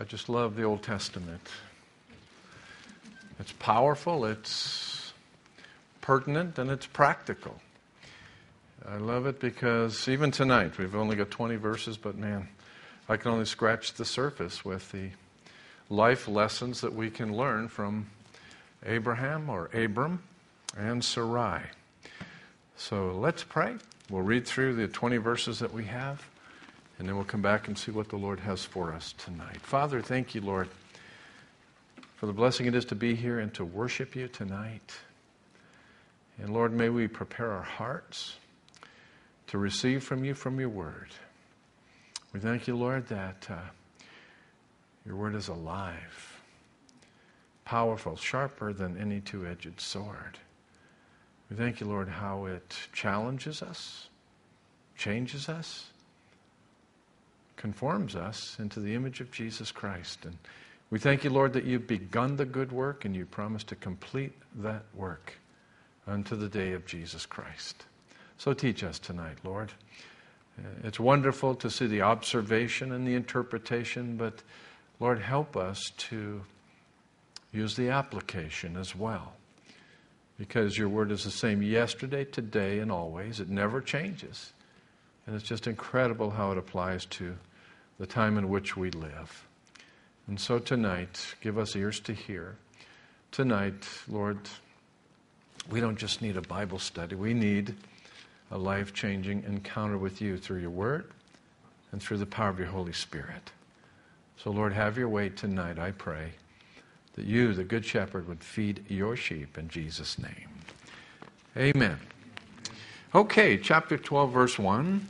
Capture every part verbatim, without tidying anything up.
I just love the Old Testament. It's powerful, it's pertinent, and it's practical. I love it because even tonight, we've only got twenty verses, but man, I can only scratch the surface with the life lessons that we can learn from Abraham or Abram and Sarai. So let's pray. We'll read through the twenty verses that we have, and then we'll come back and see what the Lord has for us tonight. Father, thank you, Lord, for the blessing it is to be here and to worship you tonight. And Lord, may we prepare our hearts to receive from you from your word. We thank you, Lord, that uh, your word is alive, powerful, sharper than any two-edged sword. We thank you, Lord, how it challenges us, changes us, conforms us into the image of Jesus Christ. And we thank you, Lord, that you've begun the good work and you promise to complete that work unto the day of Jesus Christ. So teach us tonight, Lord. It's wonderful to see the observation and the interpretation, but Lord, help us to use the application as well. Because your word is the same yesterday, today, and always. It never changes. And it's just incredible how it applies to the time in which we live. And so tonight, give us ears to hear. Tonight, Lord, we don't just need a Bible study. We need a life-changing encounter with you through your word and through the power of your Holy Spirit. So, Lord, have your way tonight, I pray, that you, the Good Shepherd, would feed your sheep in Jesus' name. Amen. Okay, chapter twelve, verse one.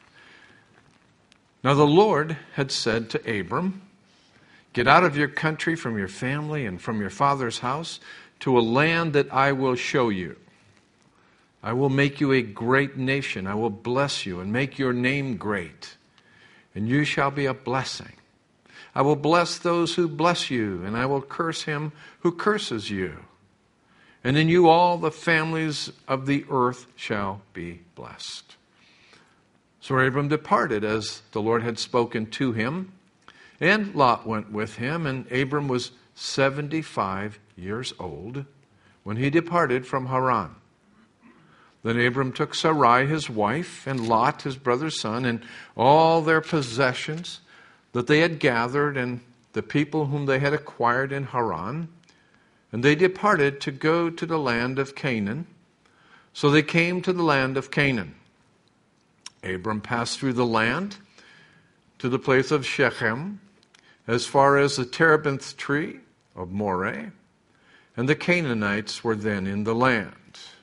Now the Lord had said to Abram, "Get out of your country, from your family, and from your father's house, to a land that I will show you. I will make you a great nation. I will bless you and make your name great, and you shall be a blessing. I will bless those who bless you, and I will curse him who curses you. And in you all the families of the earth shall be blessed." So Abram departed as the Lord had spoken to him, and Lot went with him, and Abram was seventy-five years old when he departed from Haran. Then Abram took Sarai his wife, and Lot his brother's son, and all their possessions that they had gathered, and the people whom they had acquired in Haran, and they departed to go to the land of Canaan. So they came to the land of Canaan. Abram passed through the land to the place of Shechem, as far as the terebinth tree of Moreh, and the Canaanites were then in the land.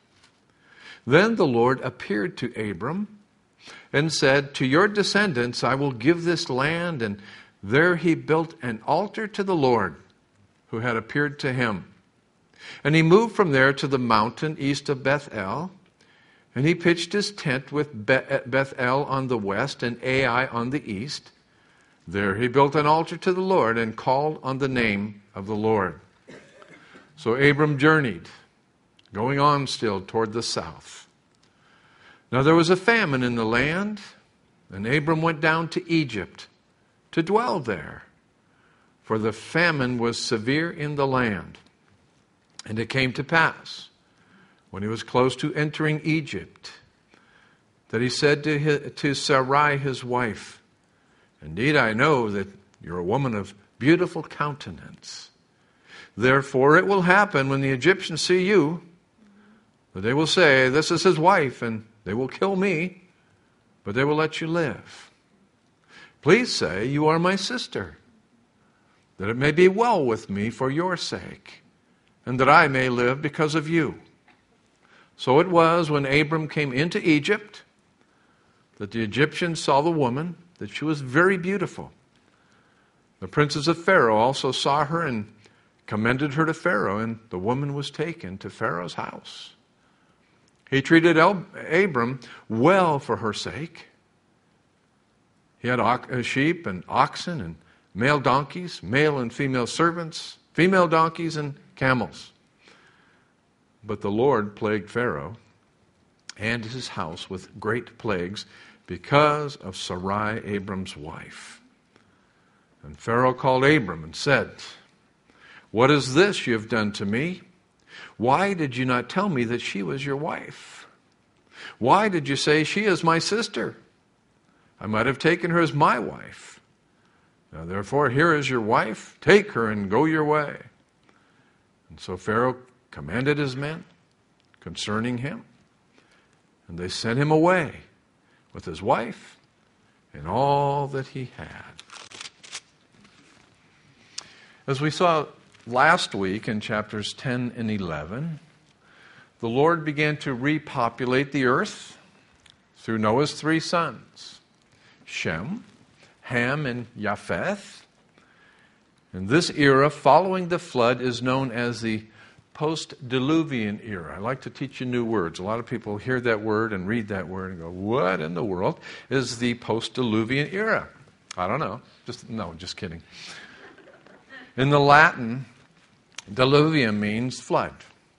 Then the Lord appeared to Abram and said, "To your descendants I will give this land." And there he built an altar to the Lord who had appeared to him. And he moved from there to the mountain east of Bethel, and he pitched his tent with Bethel on the west and Ai on the east. There he built an altar to the Lord and called on the name of the Lord. So Abram journeyed, going on still toward the south. Now there was a famine in the land, and Abram went down to Egypt to dwell there, for the famine was severe in the land. And it came to pass, when he was close to entering Egypt, that he said to, his, to Sarai his wife, "Indeed I know that you're a woman of beautiful countenance. Therefore it will happen when the Egyptians see you, that they will say, 'This is his wife,' and they will kill me, but they will let you live. Please say, 'You are my sister,' that it may be well with me for your sake, and that I may live because of you." So it was when Abram came into Egypt that the Egyptians saw the woman, that she was very beautiful. The princes of Pharaoh also saw her and commended her to Pharaoh, and the woman was taken to Pharaoh's house. He treated El- Abram well for her sake. He had o- sheep and oxen and male donkeys, male and female servants, female donkeys and camels. But the Lord plagued Pharaoh and his house with great plagues because of Sarai, Abram's wife. And Pharaoh called Abram and said, "What is this you have done to me? Why did you not tell me that she was your wife? Why did you say, 'She is my sister'? I might have taken her as my wife. Now therefore, here is your wife. Take her and go your way." And so Pharaoh commanded his men concerning him, and they sent him away with his wife and all that he had. As we saw last week in chapters ten and eleven, the Lord began to repopulate the earth through Noah's three sons, Shem, Ham, and Japheth. And this era following the flood is known as the post-diluvian era. I like to teach you new words. A lot of people hear that word and read that word and go, "What in the world is the post-diluvian era?" I don't know. Just no, just kidding. In the Latin, diluvium means flood.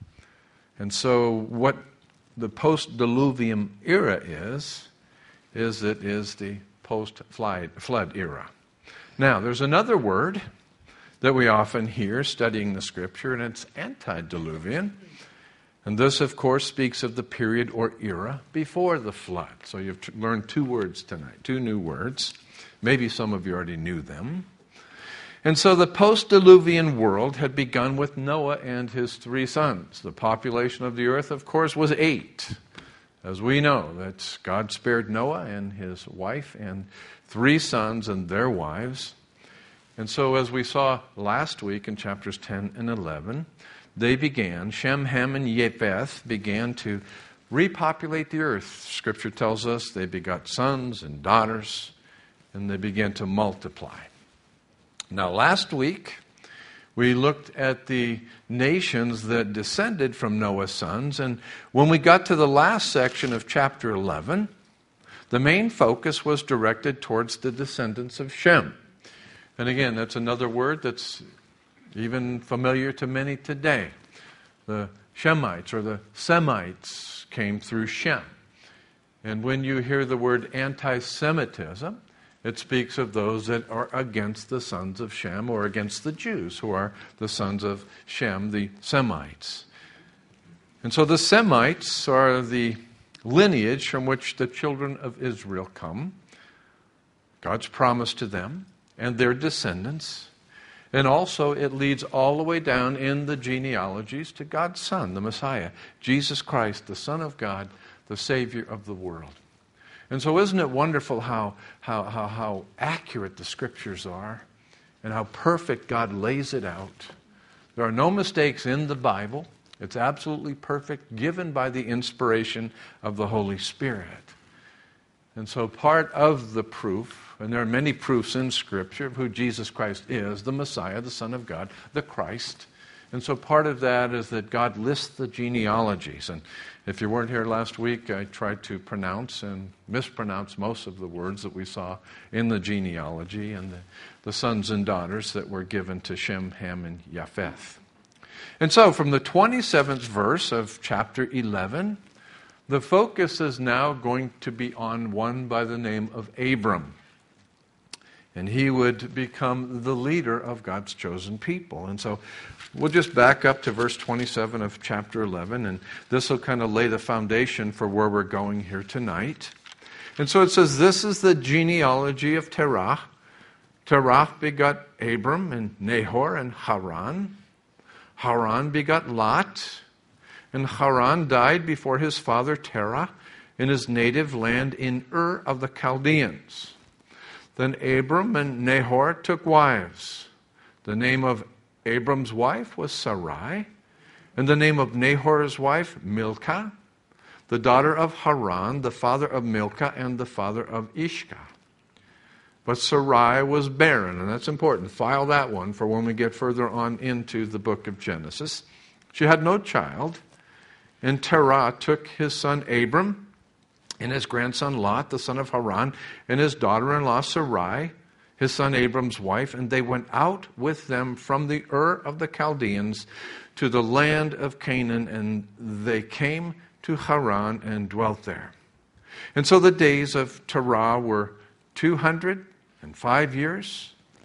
And so what the post-diluvium era is, is it is the post-flood era. Now, there's another word that we often hear studying the Scripture, and it's antediluvian. And this, of course, speaks of the period or era before the flood. So you've t- learned two words tonight, two new words. Maybe some of you already knew them. And so the post-diluvian world had begun with Noah and his three sons. The population of the earth, of course, was eight. As we know, that God spared Noah and his wife and three sons and their wives. And so as we saw last week in chapters ten and eleven, they began, Shem, Ham, and Japheth began to repopulate the earth. Scripture tells us they begot sons and daughters, and they began to multiply. Now, last week, we looked at the nations that descended from Noah's sons, and when we got to the last section of chapter eleven, the main focus was directed towards the descendants of Shem. And again, that's another word that's even familiar to many today. The Shemites or the Semites came through Shem. And when you hear the word anti-Semitism, it speaks of those that are against the sons of Shem or against the Jews who are the sons of Shem, the Semites. And so the Semites are the lineage from which the children of Israel come, God's promise to them and their descendants. And also it leads all the way down in the genealogies to God's Son, the Messiah, Jesus Christ, the Son of God, the Savior of the world. And so isn't it wonderful how, how, how, how accurate the Scriptures are and how perfect God lays it out? There are no mistakes in the Bible. It's absolutely perfect, given by the inspiration of the Holy Spirit. And so part of the proof, and there are many proofs in Scripture of who Jesus Christ is, the Messiah, the Son of God, the Christ. And so part of that is that God lists the genealogies. And if you weren't here last week, I tried to pronounce and mispronounce most of the words that we saw in the genealogy and the, the sons and daughters that were given to Shem, Ham, and Japheth. And so from the twenty-seventh verse of chapter eleven, the focus is now going to be on one by the name of Abram. And he would become the leader of God's chosen people. And so we'll just back up to verse twenty-seven of chapter eleven, and this will kind of lay the foundation for where we're going here tonight. And so it says, this is the genealogy of Terah. Terah begot Abram and Nahor and Haran. Haran begot Lot. And Haran died before his father Terah in his native land in Ur of the Chaldeans. Then Abram and Nahor took wives. The name of Abram's wife was Sarai, and the name of Nahor's wife Milcah, the daughter of Haran, the father of Milcah and the father of Ishka. But Sarai was barren, and that's important. File that one for when we get further on into the book of Genesis. She had no child, and Terah took his son Abram and his grandson Lot, the son of Haran, and his daughter-in-law Sarai, his son Abram's wife, and they went out with them from the Ur of the Chaldeans to the land of Canaan, and they came to Haran and dwelt there. And so the days of Terah were two hundred five years,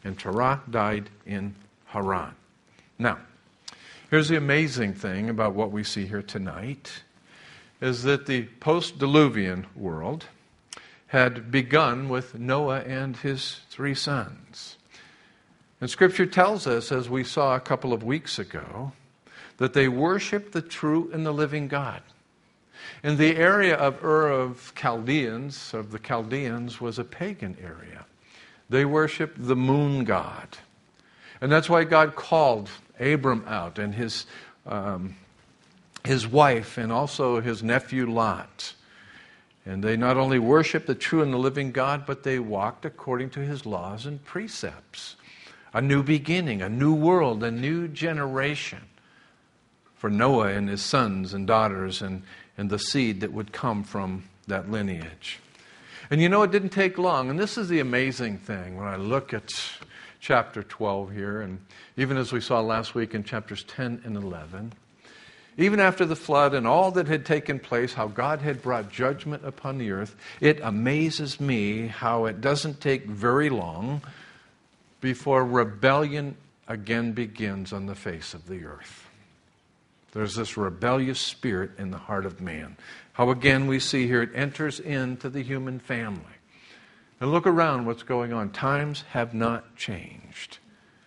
and Terah died in Haran. Now, here's the amazing thing about what we see here tonight, is that the post-Diluvian world had begun with Noah and his three sons. And Scripture tells us, as we saw a couple of weeks ago, that they worshiped the true and the living God. And the area of Ur of Chaldeans, of the Chaldeans, was a pagan area. They worshiped the moon god. And that's why God called Abram out and his, um, his wife and also his nephew Lot. And they not only worshiped the true and the living God, but they walked according to his laws and precepts. A new beginning, a new world, a new generation for Noah and his sons and daughters and, and the seed that would come from that lineage. And you know, it didn't take long. And this is the amazing thing when I look at chapter twelve here, and even as we saw last week in chapters ten and eleven, even after the flood and all that had taken place, how God had brought judgment upon the earth, it amazes me how it doesn't take very long before rebellion again begins on the face of the earth. There's this rebellious spirit in the heart of man. How again we see here it enters into the human family. And look around what's going on. Times have not changed.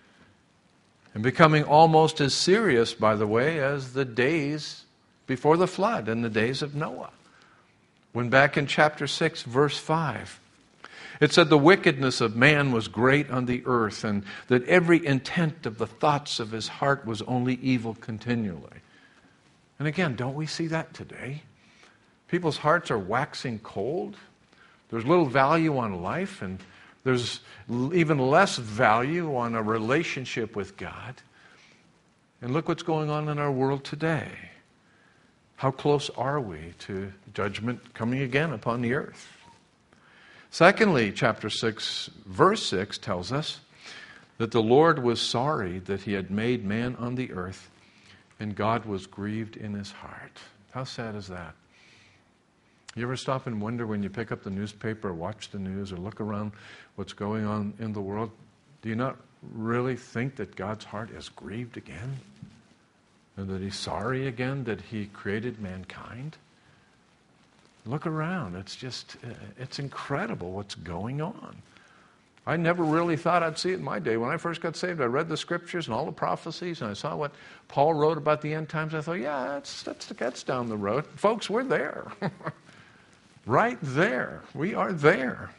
And becoming almost as serious, by the way, as the days before the flood and the days of Noah. When back in chapter six, verse five, it said the wickedness of man was great on the earth, and that every intent of the thoughts of his heart was only evil continually. And again, don't we see that today? People's hearts are waxing cold. There's little value on life, and there's even less value on a relationship with God. And look what's going on in our world today. How close are we to judgment coming again upon the earth? Secondly, chapter six, verse six tells us that the Lord was sorry that he had made man on the earth, and God was grieved in his heart. How sad is that? You ever stop and wonder when you pick up the newspaper or watch the news or look around what's going on in the world? Do you not really think that God's heart is grieved again? And that he's sorry again that he created mankind? Look around. It's just, it's incredible what's going on. I never really thought I'd see it in my day. When I first got saved, I read the scriptures and all the prophecies, and I saw what Paul wrote about the end times. I thought, yeah, that's, that's, that's down the road. Folks, we're there. Right there. We are there.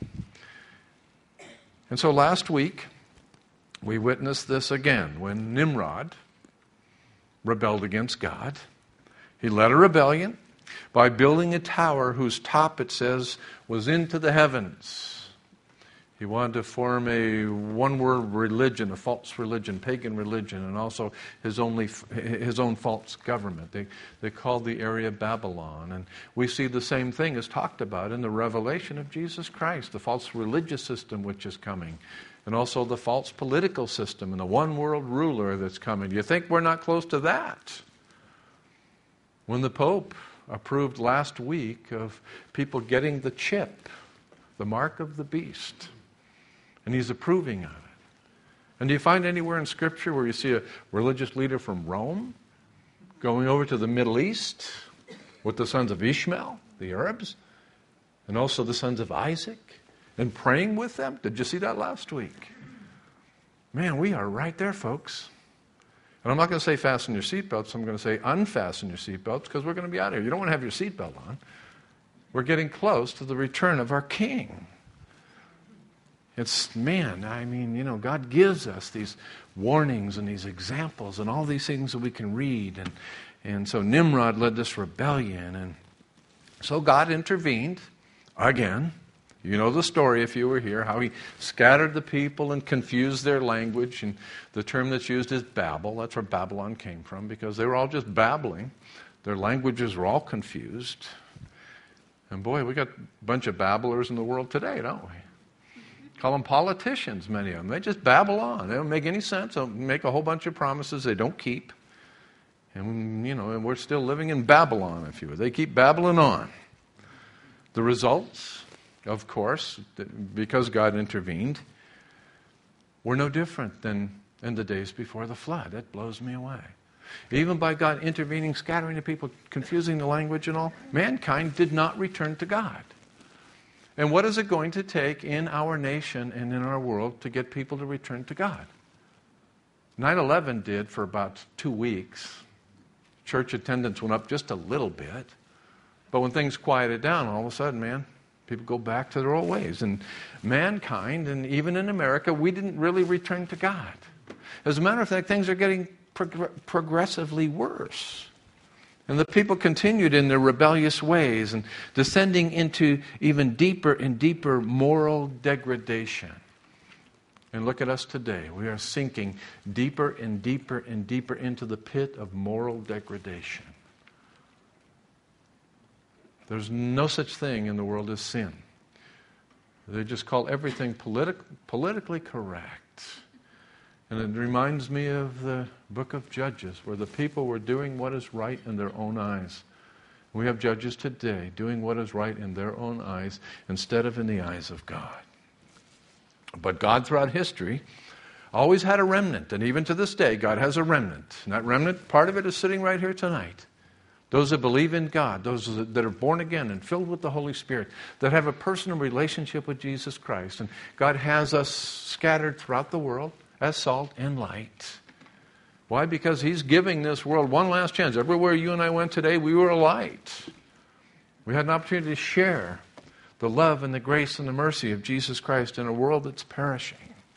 And so last week, we witnessed this again when Nimrod rebelled against God. He led a rebellion by building a tower whose top, it says, was into the heavens. He wanted to form a one-world religion, a false religion, pagan religion, and also his only his own false government. They they called the area Babylon. And we see the same thing as talked about in the revelation of Jesus Christ, the false religious system which is coming, and also the false political system and the one-world ruler that's coming. Do you think we're not close to that? When the Pope approved last week of people getting the chip, the mark of the beast, and he's approving of it. And do you find anywhere in Scripture where you see a religious leader from Rome going over to the Middle East with the sons of Ishmael, the Arabs, and also the sons of Isaac, and praying with them? Did you see that last week? Man, we are right there, folks. And I'm not going to say fasten your seatbelts. I'm going to say unfasten your seatbelts, because we're going to be out of here. You don't want to have your seatbelt on. We're getting close to the return of our King. It's, man, I mean, you know, God gives us these warnings and these examples and all these things that we can read. And, and so Nimrod led this rebellion. And so God intervened again. You know the story if you were here, how he scattered the people and confused their language. And the term that's used is Babel. That's where Babylon came from, because they were all just babbling. Their languages were all confused. And boy, we got a bunch of babblers in the world today, don't we? Call them politicians, many of them. They just babble on. They don't make any sense. They'll make a whole bunch of promises they don't keep. And, you know, and we're still living in Babylon, if you will. They keep babbling on. The results, of course, because God intervened, we're no different than in the days before the flood. It blows me away. Even by God intervening, scattering the people, confusing the language and all, mankind did not return to God. And what is it going to take in our nation and in our world to get people to return to God? nine eleven did for about two weeks. Church attendance went up just a little bit. But when things quieted down, all of a sudden, man, people go back to their old ways. And mankind, and even in America, we didn't really return to God. As a matter of fact, things are getting prog- progressively worse. And the people continued in their rebellious ways and descending into even deeper and deeper moral degradation. And look at us today. We are sinking deeper and deeper and deeper into the pit of moral degradation. There's no such thing in the world as sin. They just call everything politi- politically correct. And it reminds me of the book of Judges, where the people were doing what is right in their own eyes. We have judges today doing what is right in their own eyes instead of in the eyes of God. But God, throughout history, always had a remnant. And even to this day, God has a remnant. And that remnant, part of it is sitting right here tonight. Those that believe in God, those that are born again and filled with the Holy Spirit, that have a personal relationship with Jesus Christ. And God has us scattered throughout the world as salt and light. Why? Because He's giving this world one last chance. Everywhere you and I went today, we were a light. We had an opportunity to share the love and the grace and the mercy of Jesus Christ in a world that's perishing.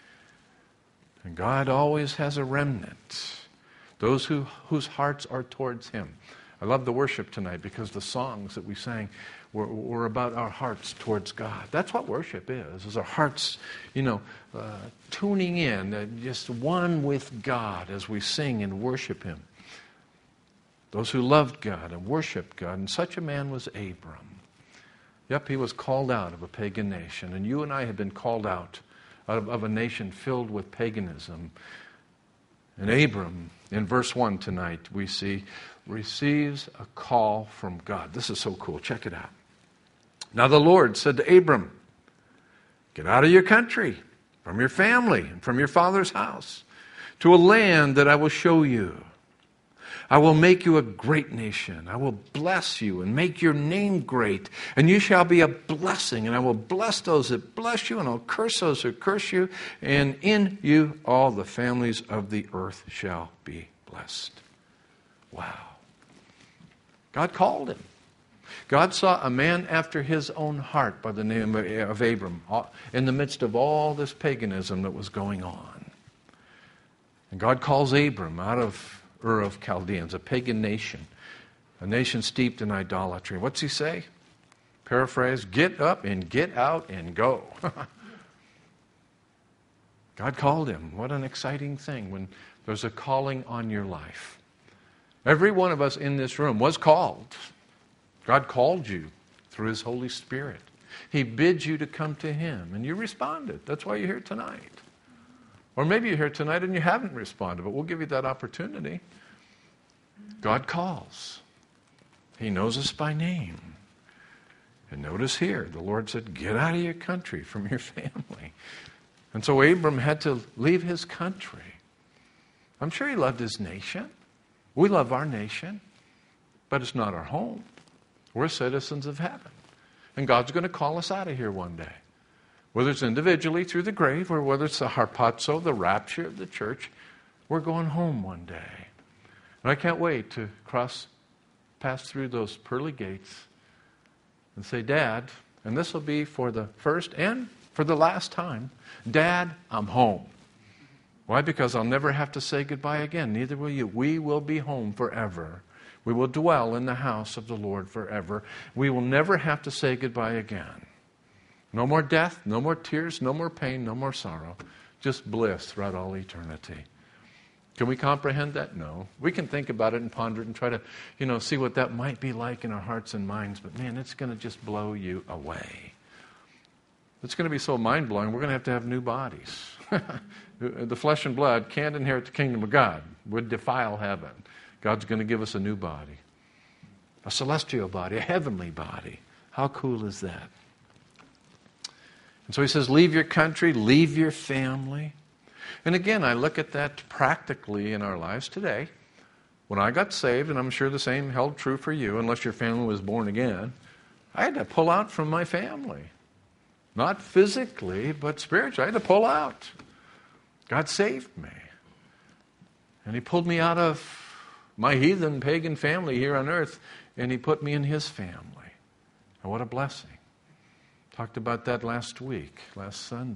And God always has a remnant, those who, whose hearts are towards Him. I love the worship tonight because the songs that we sang were, were about our hearts towards God. That's what worship is, is our hearts, you know, uh, tuning in, uh, just one with God as we sing and worship Him. Those who loved God and worshiped God, and such a man was Abram. Yep, he was called out of a pagan nation, and you and I have been called out of, of a nation filled with paganism. And Abram, in verse one tonight, we see, receives a call from God. This is so cool. Check it out. Now the Lord said to Abram, get out of your country, from your family, and from your father's house, to a land that I will show you. I will make you a great nation. I will bless you and make your name great. And you shall be a blessing. And I will bless those that bless you, and I'll curse those who curse you. And in you all the families of the earth shall be blessed. Wow. God called him. God saw a man after His own heart by the name of Abram in the midst of all this paganism that was going on. And God calls Abram out of Ur of Chaldeans, a pagan nation, a nation steeped in idolatry. What's he say? Paraphrase, get up and get out and go. God called him. What an exciting thing when there's a calling on your life. Every one of us in this room was called. God called you through His Holy Spirit. He bids you to come to Him, and you responded. That's why you're here tonight. Or maybe you're here tonight and you haven't responded, but we'll give you that opportunity. God calls. He knows us by name. And notice here, the Lord said, get out of your country, from your family. And so Abram had to leave his country. I'm sure he loved his nation. We love our nation, but it's not our home. We're citizens of heaven. And God's going to call us out of here one day. Whether it's individually through the grave or whether it's the harpazo, the rapture of the church, we're going home one day. And I can't wait to cross, pass through those pearly gates and say, Dad, and this will be for the first and for the last time, Dad, I'm home. Why? Because I'll never have to say goodbye again. Neither will you. We will be home forever. We will dwell in the house of the Lord forever. We will never have to say goodbye again. No more death, no more tears, no more pain, no more sorrow. Just bliss throughout all eternity. Can we comprehend that? No. We can think about it and ponder it and try to, you know, see what that might be like in our hearts and minds. But man, it's going to just blow you away. It's going to be so mind-blowing, we're going to have to have new bodies. The flesh and blood can't inherit the kingdom of God. Would defile heaven. God's going to give us a new body. A celestial body, a heavenly body. How cool is that? And so He says, leave your country, leave your family. And again, I look at that practically in our lives today. When I got saved, and I'm sure the same held true for you, unless your family was born again, I had to pull out from my family. Not physically, but spiritually. I had to pull out. God saved me. And He pulled me out of my heathen, pagan family here on earth, and He put me in His family. And what a blessing. Talked about that last week, last Sunday.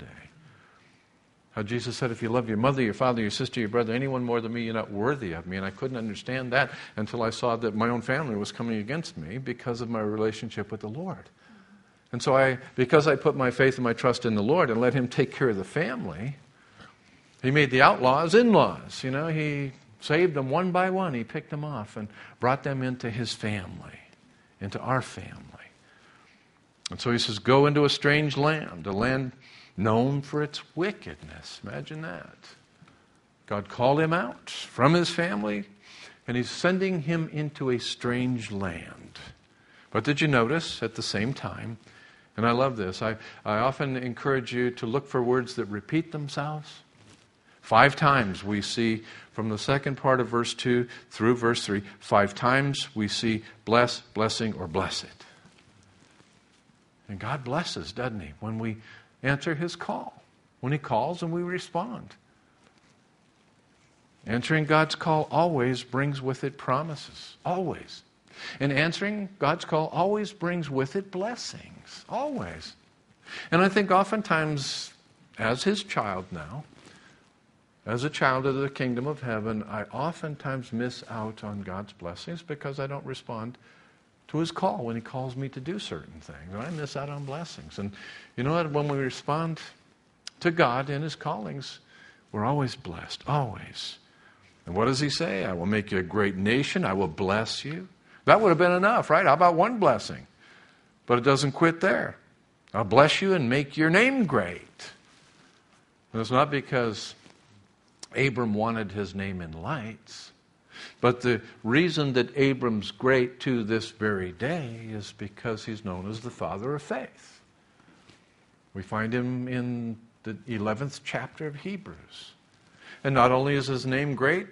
How Jesus said, if you love your mother, your father, your sister, your brother, anyone more than me, you're not worthy of me. And I couldn't understand that until I saw that my own family was coming against me because of my relationship with the Lord. And so I, because I put my faith and my trust in the Lord and let Him take care of the family, He made the outlaws in-laws. You know, He saved them one by one. He picked them off and brought them into His family, into our family. And so He says, go into a strange land, a land known for its wickedness. Imagine that. God called him out from his family, and He's sending him into a strange land. But did you notice at the same time, and I love this, I, I often encourage you to look for words that repeat themselves. Five times we see from the second part of verse two through verse three, five times we see bless, blessing, or bless it. And God blesses, doesn't He, when we answer His call. When He calls and we respond. Answering God's call always brings with it promises. Always. And answering God's call always brings with it blessings. Always. And I think oftentimes, as His child now, as a child of the kingdom of heaven, I oftentimes miss out on God's blessings because I don't respond to His call when He calls me to do certain things. And I miss out on blessings. And you know what? When we respond to God in His callings, we're always blessed. Always. And what does He say? I will make you a great nation. I will bless you. That would have been enough, right? How about one blessing? But it doesn't quit there. I'll bless you and make your name great. And it's not because Abram wanted his name in lights. But the reason that Abram's great to this very day is because he's known as the father of faith. We find him in the eleventh chapter of Hebrews. And not only is his name great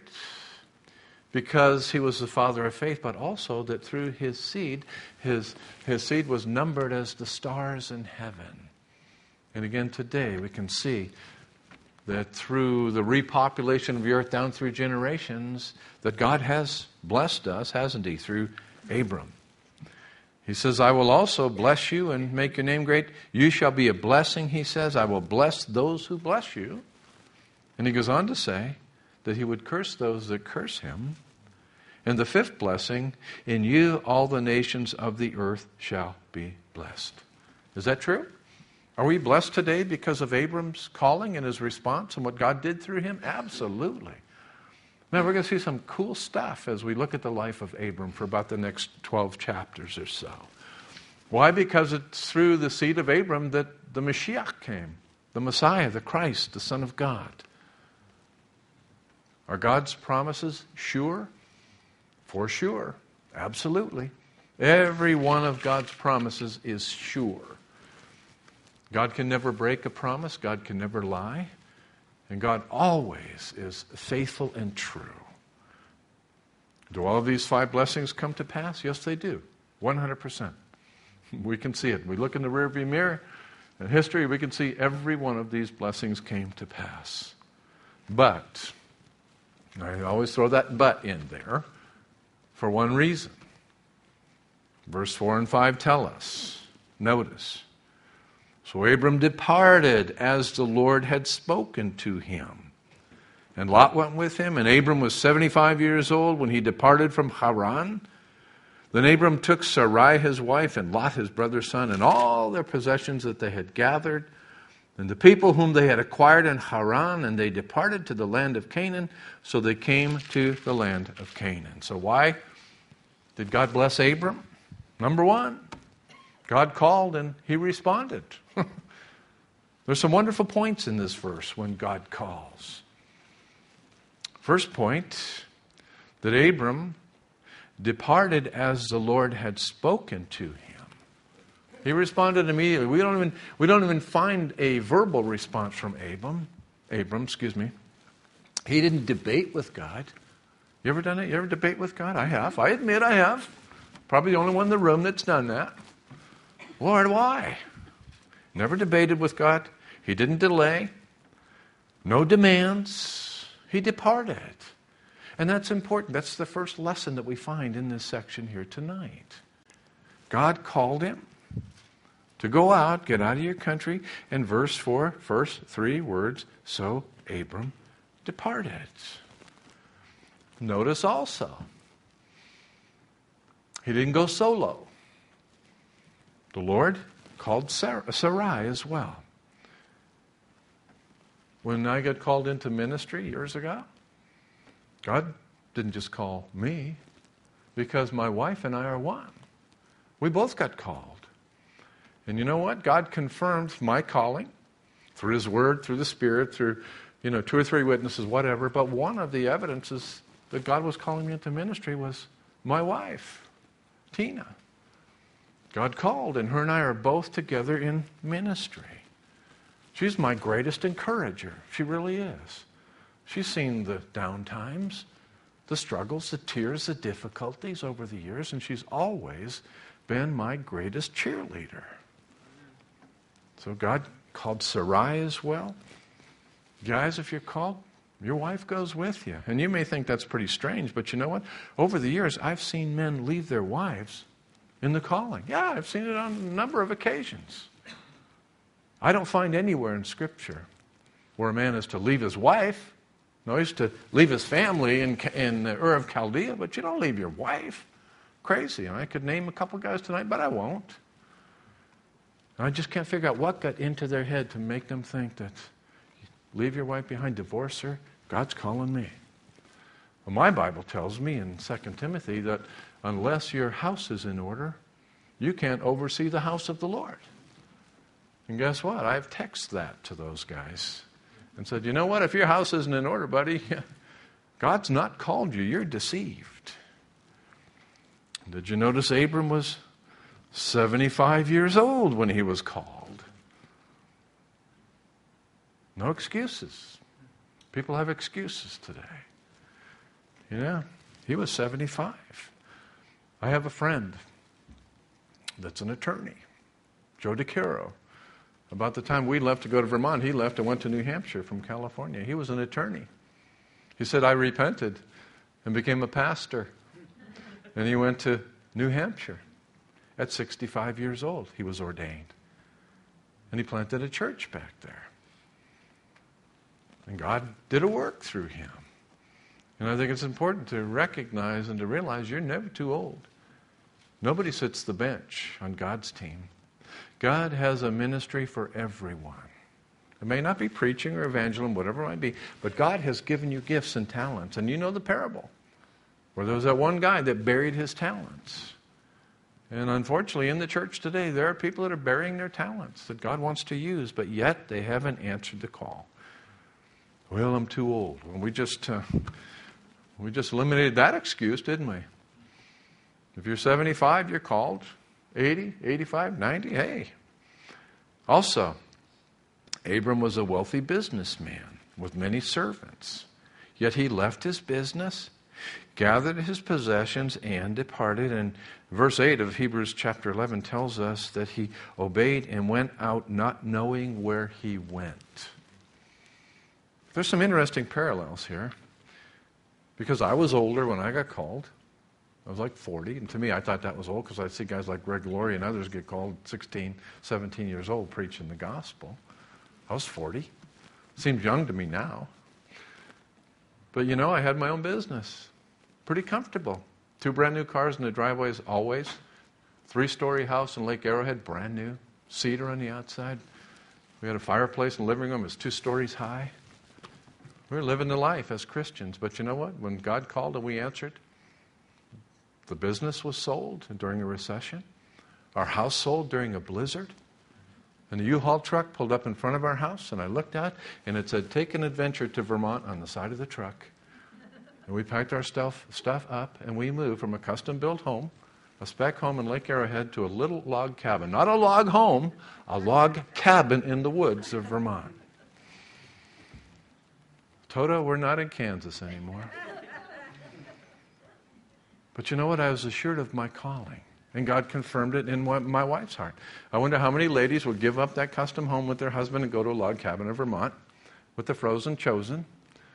because he was the father of faith, but also that through his seed, his, his seed was numbered as the stars in heaven. And again today we can see that through the repopulation of the earth down through generations, that God has blessed us, hasn't He, through Abram. He says, I will also bless you and make your name great. You shall be a blessing, He says. I will bless those who bless you. And He goes on to say that He would curse those that curse Him. And the fifth blessing, in you all the nations of the earth shall be blessed. Is that true? Are we blessed today because of Abram's calling and his response and what God did through him? Absolutely. Man, we're going to see some cool stuff as we look at the life of Abram for about the next twelve chapters or so. Why? Because it's through the seed of Abram that the Mashiach came, the Messiah, the Christ, the Son of God. Are God's promises sure? For sure. Absolutely. Every one of God's promises is sure. God can never break a promise. God can never lie. And God always is faithful and true. Do all of these five blessings come to pass? Yes, they do. one hundred percent. We can see it. We look in the rearview mirror in history, we can see every one of these blessings came to pass. But, I always throw that but in there for one reason. Verse four and five tell us. Notice. So Abram departed as the Lord had spoken to him. And Lot went with him, and Abram was seventy-five years old when he departed from Haran. Then Abram took Sarai his wife, and Lot his brother's son, and all their possessions that they had gathered, and the people whom they had acquired in Haran, and they departed to the land of Canaan. So they came to the land of Canaan. So why did God bless Abram? Number one, God called and he responded. There's some wonderful points in this verse when God calls. First point, that Abram departed as the Lord had spoken to him. He responded immediately. We don't even, we don't even find a verbal response from Abram. Abram, excuse me, he didn't debate with God. You ever done it? You ever debate with God? I have. I admit I have. Probably the only one in the room that's done that. Lord, why? Never debated with God. He didn't delay. No demands. He departed. And that's important. That's the first lesson that we find in this section here tonight. God called him to go out, get out of your country. And verse four, first three words, so Abram departed. Notice also, he didn't go solo. The Lord called Sarah, Sarai as well. When I got called into ministry years ago, God didn't just call me, because my wife and I are one. We both got called. And you know what? God confirmed my calling through His Word, through the Spirit, through, you know, two or three witnesses, whatever. But one of the evidences that God was calling me into ministry was my wife, Tina. God called, and her and I are both together in ministry. She's my greatest encourager. She really is. She's seen the down times, the struggles, the tears, the difficulties over the years, and she's always been my greatest cheerleader. So God called Sarai as well. Guys, if you're called, your wife goes with you. And you may think that's pretty strange, but you know what? Over the years, I've seen men leave their wives in the calling. Yeah, I've seen it on a number of occasions. I don't find anywhere in Scripture where a man is to leave his wife. No, he's to leave his family in, in Ur of Chaldea, but you don't leave your wife. Crazy. And I could name a couple guys tonight, but I won't. And I just can't figure out what got into their head to make them think that leave your wife behind, divorce her. God's calling me. Well, my Bible tells me in Second Timothy that unless your house is in order, you can't oversee the house of the Lord. And guess what? I've texted that to those guys and said, you know what? If your house isn't in order, buddy, God's not called you. You're deceived. Did you notice Abram was seventy-five years old when he was called? No excuses. People have excuses today. You know, he was seventy-five. I have a friend that's an attorney, Joe DeCaro. About the time we left to go to Vermont, he left and went to New Hampshire from California. He was an attorney. He said, I repented and became a pastor. And he went to New Hampshire. At sixty-five years old, he was ordained. And he planted a church back there. And God did a work through him. And I think it's important to recognize and to realize you're never too old. Nobody sits the bench on God's team. God has a ministry for everyone. It may not be preaching or evangelism, whatever it might be, but God has given you gifts and talents. And you know the parable where there was that one guy that buried his talents. And unfortunately, in the church today, there are people that are burying their talents that God wants to use, but yet they haven't answered the call. Well, I'm too old. Well, we just uh, we just eliminated that excuse, didn't we? If you're seventy-five, you're called. eighty, eighty-five, ninety, hey. Also, Abram was a wealthy businessman with many servants. Yet he left his business, gathered his possessions, and departed. And verse eight of Hebrews chapter eleven tells us that he obeyed and went out not knowing where he went. There's some interesting parallels here. Because I was older when I got called. I was like forty, and to me I thought that was old because I'd see guys like Greg Laurie and others get called sixteen, seventeen years old preaching the gospel. I was forty. Seems young to me now. But you know, I had my own business. Pretty comfortable. Two brand new cars in the driveways always. Three-story house in Lake Arrowhead, brand new. Cedar on the outside. We had a fireplace in the living room. It was two stories high. We were living the life as Christians. But you know what? When God called and we answered, the business was sold during a recession. Our house sold during a blizzard. And the U-Haul truck pulled up in front of our house, and I looked out, and it said, take an adventure to Vermont on the side of the truck. And we packed our stuff, stuff up, and we moved from a custom-built home, a spec home in Lake Arrowhead, to a little log cabin. Not a log home, a log cabin in the woods of Vermont. Toto, we're not in Kansas anymore. But you know what? I was assured of my calling. And God confirmed it in my wife's heart. I wonder how many ladies would give up that custom home with their husband and go to a log cabin in Vermont with the frozen chosen.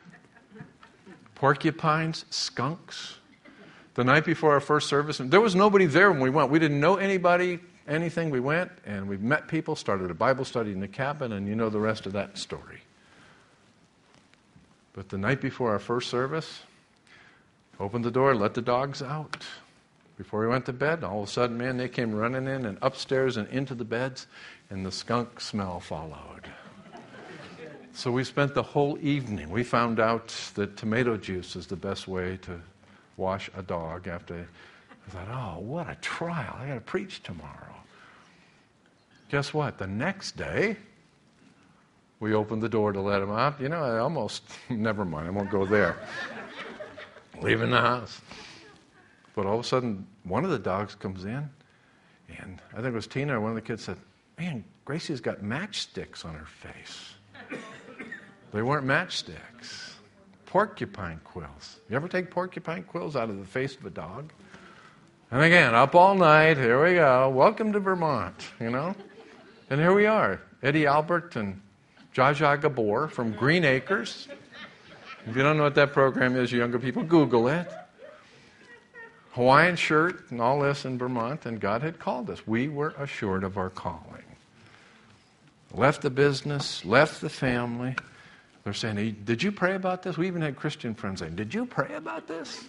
Porcupines, skunks. The night before our first service, there was nobody there when we went. We didn't know anybody, anything. We went and we met people, started a Bible study in the cabin, and you know the rest of that story. But the night before our first service, opened the door, let the dogs out. Before we went to bed, all of a sudden, man, they came running in and upstairs and into the beds, and the skunk smell followed. So we spent the whole evening. We found out that tomato juice is the best way to wash a dog after. I thought, oh, what a trial. I got to preach tomorrow. Guess what? The next day, we opened the door to let him out. You know, I almost, never mind, I won't go there. Leaving the house. But all of a sudden, one of the dogs comes in, and I think it was Tina or one of the kids said, man, Gracie's got matchsticks on her face. They weren't matchsticks. Porcupine quills. You ever take porcupine quills out of the face of a dog? And again, up all night, here we go. Welcome to Vermont, you know? And here we are, Eddie Albert and Zsa Zsa Gabor from Green Acres. If you don't know what that program is, you younger people, Google it. Hawaiian shirt and all this in Vermont, and God had called us. We were assured of our calling. Left the business, left the family. They're saying, hey, did you pray about this? We even had Christian friends saying, did you pray about this?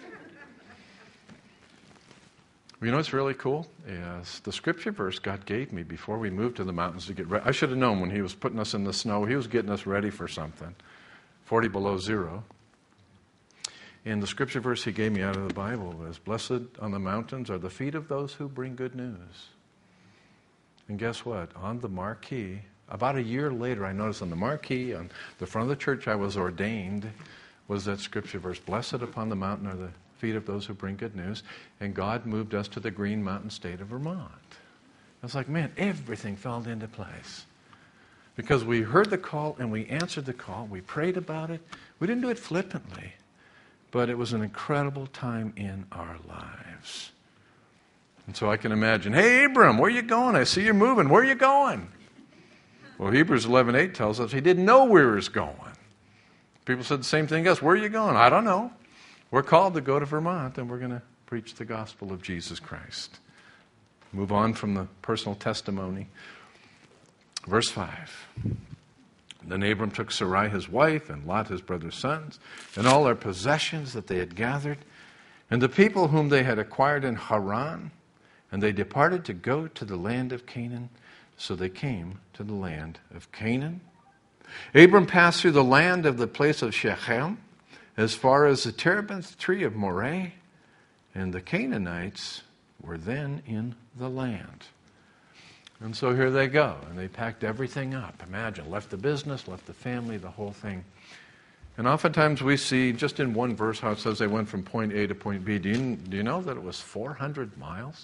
You know what's really cool? Is the scripture verse God gave me before we moved to the mountains to get ready. I should have known when he was putting us in the snow, he was getting us ready for something. forty below zero. And the scripture verse he gave me out of the Bible was, blessed on the mountains are the feet of those who bring good news. And guess what? On the marquee, about a year later, I noticed on the marquee, on the front of the church I was ordained, was that scripture verse, blessed upon the mountain are the feet of those who bring good news. And God moved us to the Green Mountain state of Vermont. I was like, man, everything fell into place. Because we heard the call and we answered the call. We prayed about it. We didn't do it flippantly. But it was an incredible time in our lives. And so I can imagine, hey, Abram, where are you going? I see you're moving. Where are you going? Well, Hebrews eleven eight tells us he didn't know where he was going. People said the same thing to us. Where are you going? I don't know. We're called to go to Vermont, and we're going to preach the gospel of Jesus Christ. Move on from the personal testimony. Verse five. Then Abram took Sarai his wife, and Lot his brother's sons, and all their possessions that they had gathered, and the people whom they had acquired in Haran, and they departed to go to the land of Canaan. So they came to the land of Canaan. Abram passed through the land of the place of Shechem, as far as the terebinth tree of Moreh, and the Canaanites were then in the land. And so here they go, and they packed everything up. Imagine, left the business, left the family, the whole thing. And oftentimes we see, just in one verse, how it says they went from point A to point B. Do you, do you know that it was four hundred miles?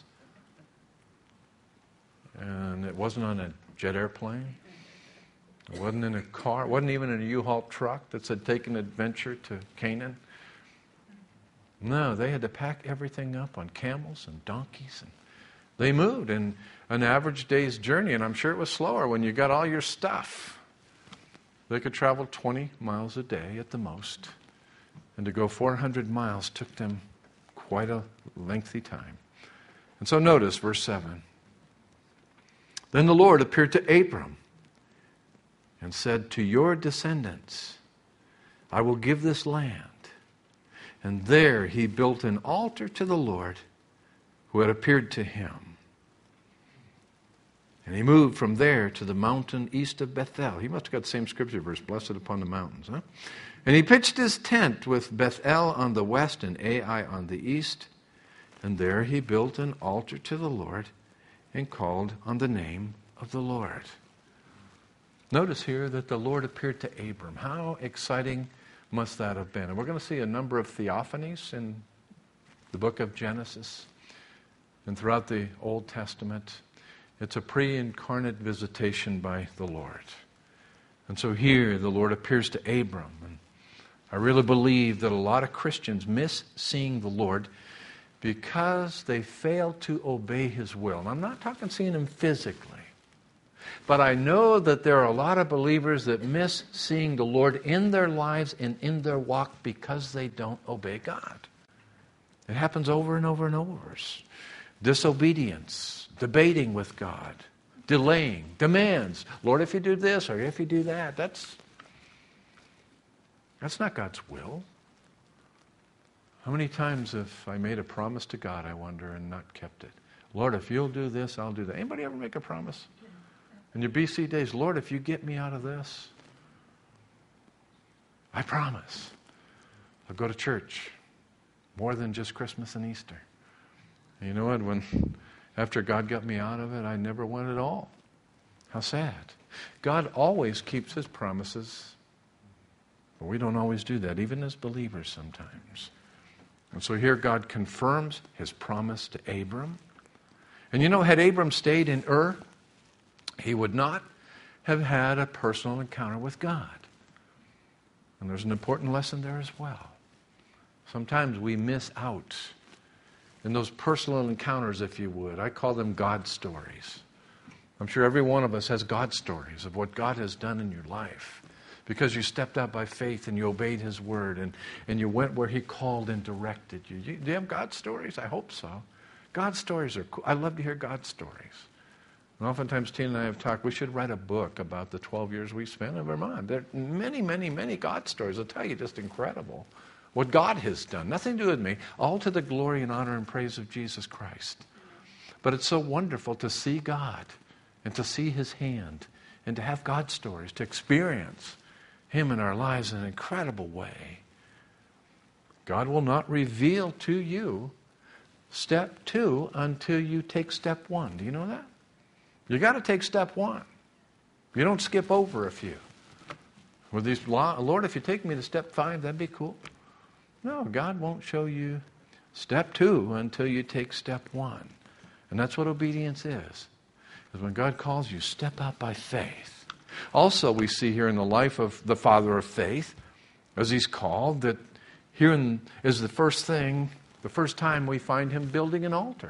And it wasn't on a jet airplane. It wasn't in a car. It wasn't even in a U-Haul truck that said, take an adventure to Canaan. No, they had to pack everything up on camels and donkeys. And they moved in an average day's journey, and I'm sure it was slower when you got all your stuff. They could travel twenty miles a day at the most. And to go four hundred miles took them quite a lengthy time. And so notice verse seven. Then the Lord appeared to Abram and said, to your descendants I will give this land. And there he built an altar to the Lord who had appeared to him. And he moved from there to the mountain east of Bethel. He must have got the same scripture verse, blessed upon the mountains. Huh? And he pitched his tent with Bethel on the west and Ai on the east. And there he built an altar to the Lord and called on the name of the Lord. Notice here that the Lord appeared to Abram. How exciting must that have been? And we're going to see a number of theophanies in the book of Genesis and throughout the Old Testament. It's a pre-incarnate visitation by the Lord. And so here the Lord appears to Abram. And I really believe that a lot of Christians miss seeing the Lord because they fail to obey His will. And I'm not talking seeing Him physically. But I know that there are a lot of believers that miss seeing the Lord in their lives and in their walk because they don't obey God. It happens over and over and over. Disobedience, debating with God, delaying, demands. Lord, if you do this or if you do that, that's, that's not God's will. How many times have I made a promise to God, I wonder, and not kept it? Lord, if you'll do this, I'll do that. Anybody ever make a promise? In your B C days, Lord, if you get me out of this, I promise I'll go to church more than just Christmas and Easter. And you know what? When after God got me out of it, I never went at all. How sad. God always keeps His promises, but we don't always do that, even as believers sometimes. And so here God confirms His promise to Abram. And you know, had Abram stayed in Ur, he would not have had a personal encounter with God. And there's an important lesson there as well. Sometimes we miss out in those personal encounters, if you would. I call them God stories. I'm sure every one of us has God stories of what God has done in your life because you stepped out by faith and you obeyed His word and, and you went where He called and directed you. you. Do you have God stories? I hope so. God stories are cool. I love to hear God stories. And oftentimes Tina and I have talked, we should write a book about the twelve years we spent in Vermont. There are many, many, many God stories. I'll tell you, just incredible. What God has done. Nothing to do with me. All to the glory and honor and praise of Jesus Christ. But it's so wonderful to see God and to see His hand and to have God stories, to experience Him in our lives in an incredible way. God will not reveal to you step two until you take step one. Do you know that? You got to take step one. You don't skip over a few. With these, Lord, if you take me to step five, that'd be cool. No, God won't show you step two until you take step one. And that's what obedience is. Is when God calls you, step out by faith. Also, we see here in the life of the father of faith, as he's called, that here in, is the first thing, the first time we find him building an altar.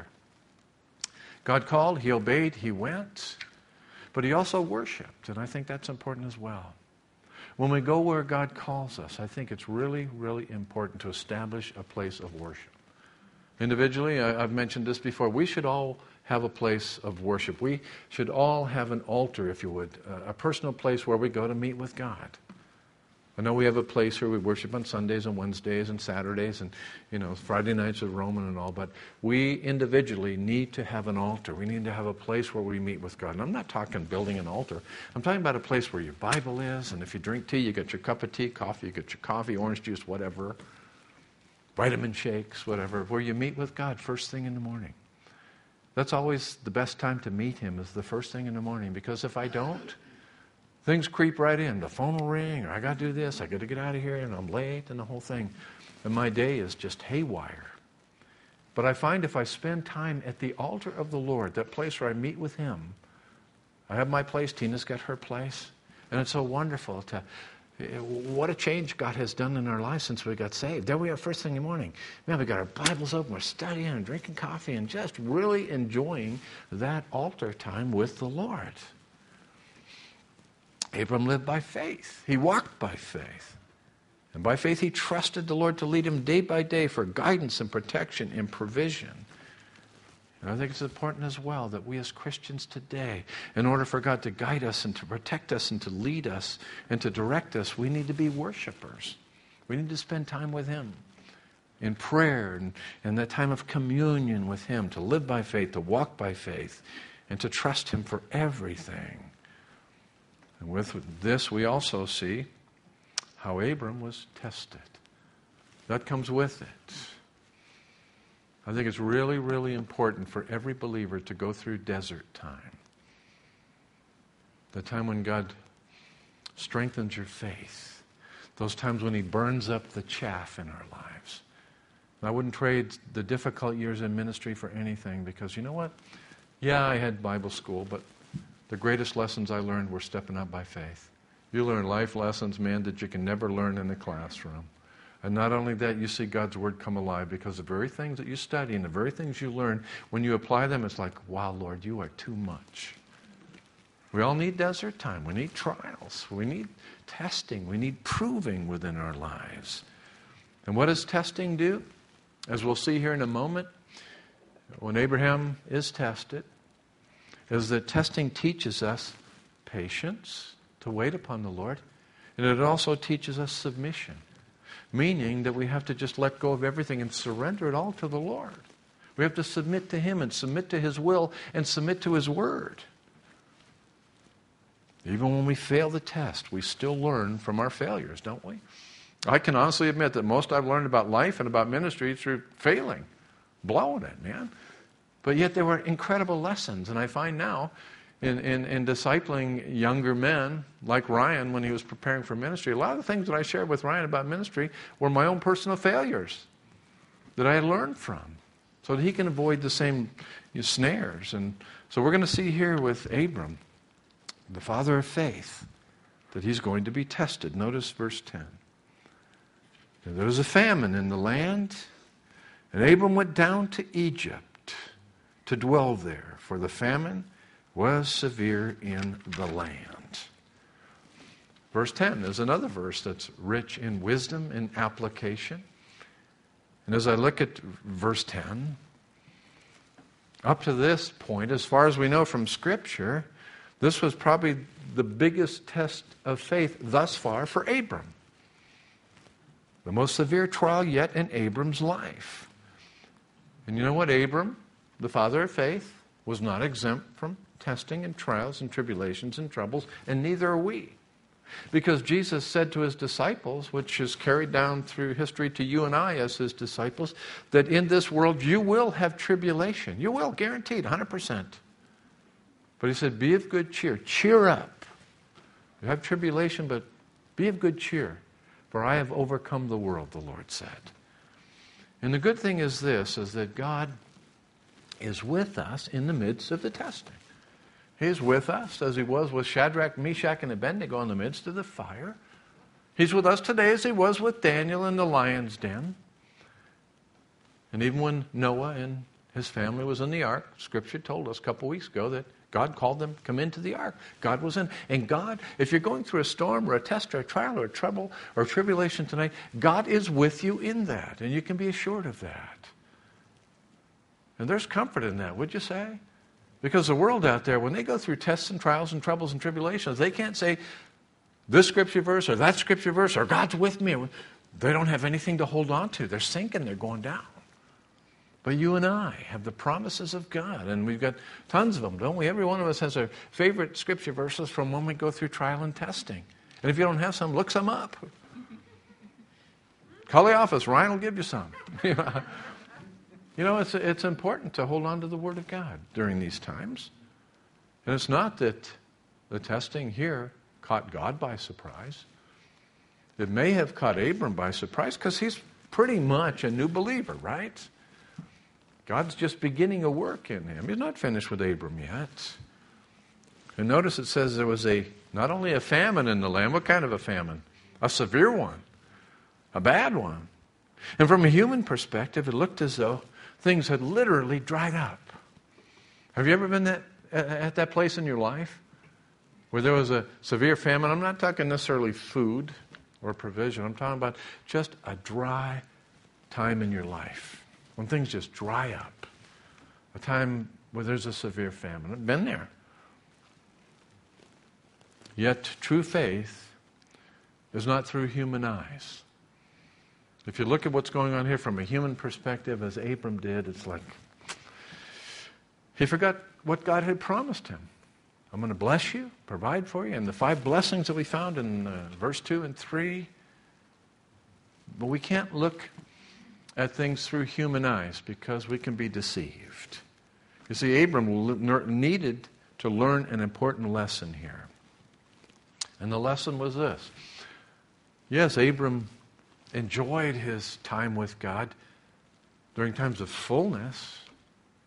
God called, he obeyed, he went, but he also worshiped, and I think that's important as well. When we go where God calls us, I think it's really, really important to establish a place of worship. Individually, I, I've mentioned this before, we should all have a place of worship. We should all have an altar, if you would, a personal place where we go to meet with God. I know we have a place where we worship on Sundays and Wednesdays and Saturdays and, you know, Friday nights of Roman and all, but we individually need to have an altar. We need to have a place where we meet with God. And I'm not talking building an altar. I'm talking about a place where your Bible is, and if you drink tea, you get your cup of tea, coffee, you get your coffee, orange juice, whatever, vitamin shakes, whatever, where you meet with God first thing in the morning. That's always the best time to meet Him, is the first thing in the morning, because if I don't, things creep right in. The phone will ring, or I got to do this, I got to get out of here, and I'm late, and the whole thing. And my day is just haywire. But I find if I spend time at the altar of the Lord, that place where I meet with Him, I have my place, Tina's got her place, and it's so wonderful to, what a change God has done in our lives since we got saved. There we are first thing in the morning. Man, we got our Bibles open, we're studying and drinking coffee and just really enjoying that altar time with the Lord. Abram lived by faith. He walked by faith. And by faith he trusted the Lord to lead him day by day for guidance and protection and provision. And I think it's important as well that we as Christians today, in order for God to guide us and to protect us and to lead us and to direct us, we need to be worshipers. We need to spend time with Him in prayer and, and that time of communion with Him, to live by faith, to walk by faith, and to trust Him for everything. And with this, we also see how Abram was tested. That comes with it. I think it's really, really important for every believer to go through desert time. The time when God strengthens your faith. Those times when He burns up the chaff in our lives. And I wouldn't trade the difficult years in ministry for anything, because you know what? Yeah, I had Bible school, but the greatest lessons I learned were stepping out by faith You learn life lessons, man, that you can never learn in the classroom. And not only that, you see God's Word come alive because the very things that you study and the very things you learn, when you apply them, it's like, wow, Lord, you are too much. We all need desert time. We need trials. We need testing. We need proving within our lives. And what does testing do? As we'll see here in a moment, when Abraham is tested, is that testing teaches us patience, to wait upon the Lord, and it also teaches us submission, meaning that we have to just let go of everything and surrender it all to the Lord. We have to submit to Him and submit to His will and submit to His Word. Even when we fail the test, we still learn from our failures, don't we? I can honestly admit that most I've learned about life and about ministry through failing, blowing it, man. But yet there were incredible lessons, and I find now in, in, in discipling younger men, like Ryan when he was preparing for ministry, a lot of the things that I shared with Ryan about ministry were my own personal failures that I had learned from, so that he can avoid the same you know, snares. And so we're going to see here with Abram, the father of faith, that he's going to be tested. Notice verse ten. There was a famine in the land, and Abram went down to Egypt to dwell there, for the famine was severe in the land. Verse ten is another verse that's rich in wisdom and application. And as I look at verse ten, up to this point, as far as we know from Scripture, this was probably the biggest test of faith thus far for Abram. The most severe trial yet in Abram's life. And you know what? Abram, the father of faith, was not exempt from testing and trials and tribulations and troubles, and neither are we. Because Jesus said to His disciples, which is carried down through history to you and I as His disciples, that in this world you will have tribulation. You will, guaranteed, one hundred percent. But He said, be of good cheer. Cheer up. You have tribulation, but be of good cheer. For I have overcome the world, the Lord said. And the good thing is this, is that God is with us in the midst of the testing. He's with us as He was with Shadrach, Meshach, and Abednego in the midst of the fire. He's with us today as He was with Daniel in the lion's den. And even when Noah and his family was in the ark, Scripture told us a couple weeks ago that God called them, come into the ark. God was in. And God, if you're going through a storm or a test or a trial or a trouble or a tribulation tonight, God is with you in that. And you can be assured of that. And there's comfort in that, would you say? Because the world out there, when they go through tests and trials and troubles and tribulations, they can't say this Scripture verse or that Scripture verse or God's with me. They don't have anything to hold on to. They're sinking. They're going down. But you and I have the promises of God, and we've got tons of them, don't we? Every one of us has our favorite Scripture verses from when we go through trial and testing. And if you don't have some, look some up. Call the office. Ryan will give you some. You know, it's, it's important to hold on to the Word of God during these times. And it's not that the testing here caught God by surprise. It may have caught Abram by surprise because he's pretty much a new believer, right? God's just beginning a work in him. He's not finished with Abram yet. And notice it says there was a not only a famine in the land. What kind of a famine? A severe one. A bad one. And from a human perspective, it looked as though things had literally dried up. Have you ever been that, at that place in your life where there was a severe famine? I'm not talking necessarily food or provision. I'm talking about just a dry time in your life. When things just dry up. A time where there's a severe famine. I've been there. Yet true faith is not through human eyes. If you look at what's going on here from a human perspective, as Abram did, it's like he forgot what God had promised him. I'm going to bless you, provide for you. And the five blessings that we found in uh, verse two and three. But we can't look at things through human eyes because we can be deceived. You see, Abram needed to learn an important lesson here. And the lesson was this. Yes, Abram enjoyed his time with God during times of fullness.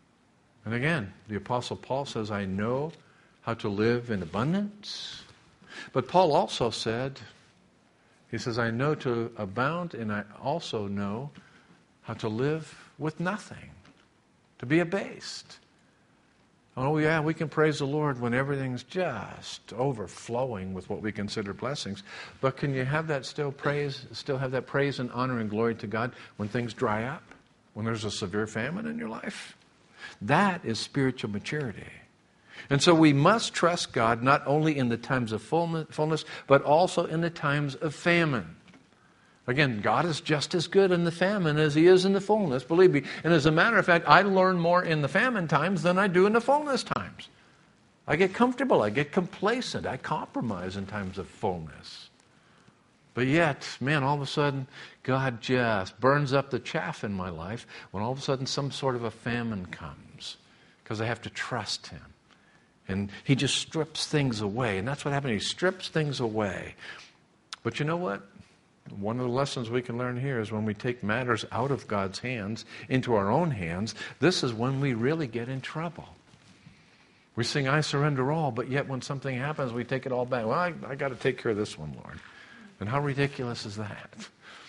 And again, the Apostle Paul says, I know how to live in abundance But Paul also said, he says, I know to abound, and I also know how to live with nothing, to be abased. Oh, yeah, we can praise the Lord when everything's just overflowing with what we consider blessings. But can you have that still praise, still have that praise and honor and glory to God when things dry up, when there's a severe famine in your life? That is spiritual maturity. And so we must trust God not only in the times of fullness, but also in the times of famine. Again, God is just as good in the famine as He is in the fullness, believe me. And as a matter of fact, I learn more in the famine times than I do in the fullness times. I get comfortable, I get complacent, I compromise in times of fullness. But yet, man, all of a sudden, God just burns up the chaff in my life when all of a sudden some sort of a famine comes, because I have to trust Him. And He just strips things away. And that's what happens. He strips things away. But you know what? One of the lessons we can learn here is when we take matters out of God's hands into our own hands, this is when we really get in trouble. We sing, I surrender all, but yet when something happens, we take it all back. Well, I, I got to take care of this one, Lord. And how ridiculous is that?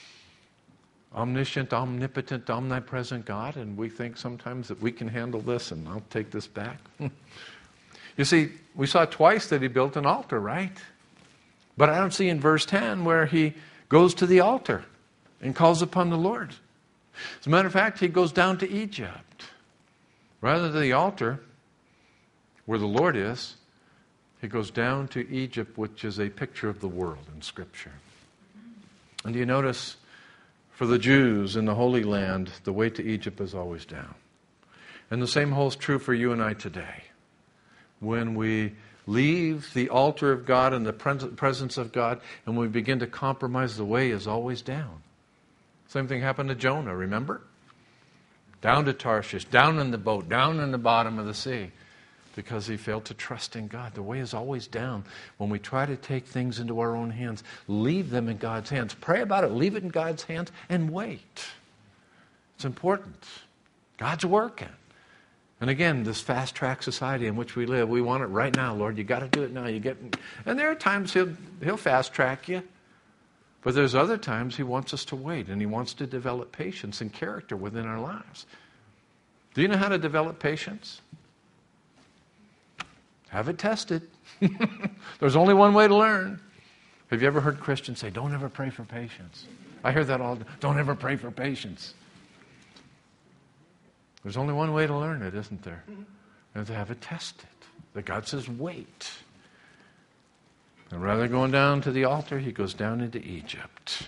Omniscient, omnipotent, omnipresent God, and we think sometimes that we can handle this and I'll take this back. You see, we saw twice that He built an altar, right? But I don't see in verse ten where He goes to the altar and calls upon the Lord. As a matter of fact, He goes down to Egypt. Rather than the altar, where the Lord is, He goes down to Egypt, which is a picture of the world in Scripture. And do you notice, for the Jews in the Holy Land, the way to Egypt is always down. And the same holds true for you and I today. When we leave the altar of God and the presence of God, and we begin to compromise, the way is always down. Same thing happened to Jonah, remember? Down to Tarshish, down in the boat, down in the bottom of the sea, because he failed to trust in God. The way is always down. When we try to take things into our own hands, leave them in God's hands. Pray about it, leave it in God's hands, and wait. It's important. God's working. And again, this fast-track society in which we live, we want it right now, Lord. You got to do it now. You get, and there are times He'll He'll fast-track you, but there's other times He wants us to wait, and He wants to develop patience and character within our lives. Do you know how to develop patience? Have it tested. There's only one way to learn. Have you ever heard Christians say, "Don't ever pray for patience"? I hear that all the time. Don't ever pray for patience. There's only one way to learn it, isn't there? And to have it tested. That God says, wait. And rather than going down to the altar, He goes down into Egypt.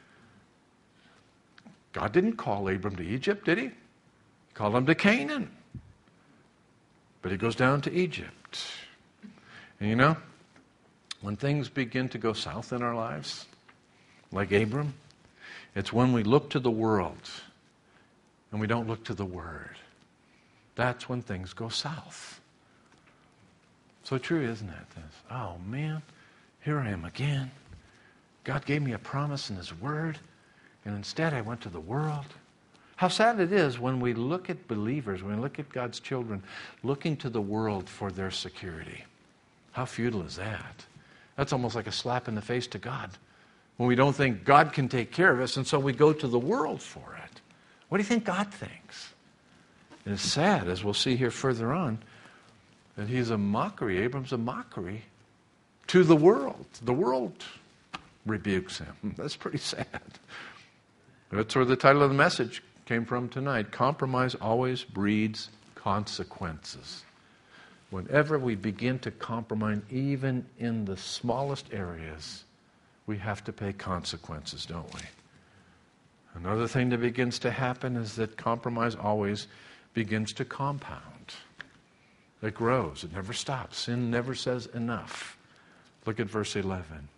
God didn't call Abram to Egypt, did He? He called him to Canaan. But He goes down to Egypt. And you know, when things begin to go south in our lives, like Abram, it's when we look to the world and we don't look to the Word. That's when things go south. So true, isn't it? This, oh man, here I am again. God gave me a promise in His Word, and instead I went to the world. How sad it is when we look at believers, when we look at God's children, looking to the world for their security. How futile is that? That's almost like a slap in the face to God. When we don't think God can take care of us, and so we go to the world for it. What do you think God thinks? And it's sad, as we'll see here further on, that he's a mockery. Abram's a mockery to the world. The world rebukes him. That's pretty sad. That's where the title of the message came from tonight. Compromise always breeds consequences. Whenever we begin to compromise, even in the smallest areas, we have to pay consequences, don't we? Another thing that begins to happen is that compromise always begins to compound. It grows. It never stops. Sin never says enough. Look at verse eleven.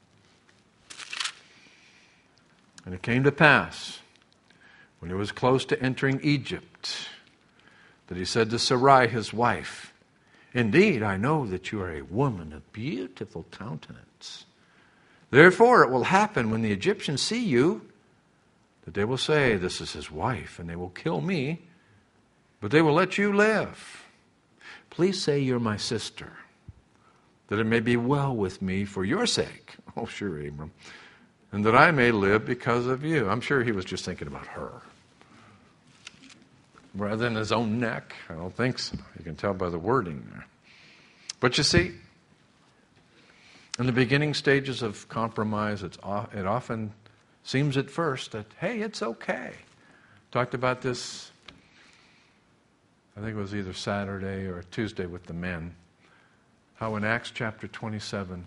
And it came to pass, when he was close to entering Egypt, that he said to Sarai, his wife, "Indeed, I know that you are a woman of beautiful countenance. Therefore it will happen when the Egyptians see you, that they will say, 'This is his wife,' and they will kill me, but they will let you live. Please say you're my sister." that it may be well with me for your sake. Oh, sure, Abram. And that I may live because of you. I'm sure he was just thinking about her. Rather than his own neck. I don't think so. You can tell by the wording there. But you see, in the beginning stages of compromise, it's, it often seems at first that, hey, it's okay. Talked about this, I think it was either Saturday or Tuesday with the men. How in Acts chapter twenty-seven,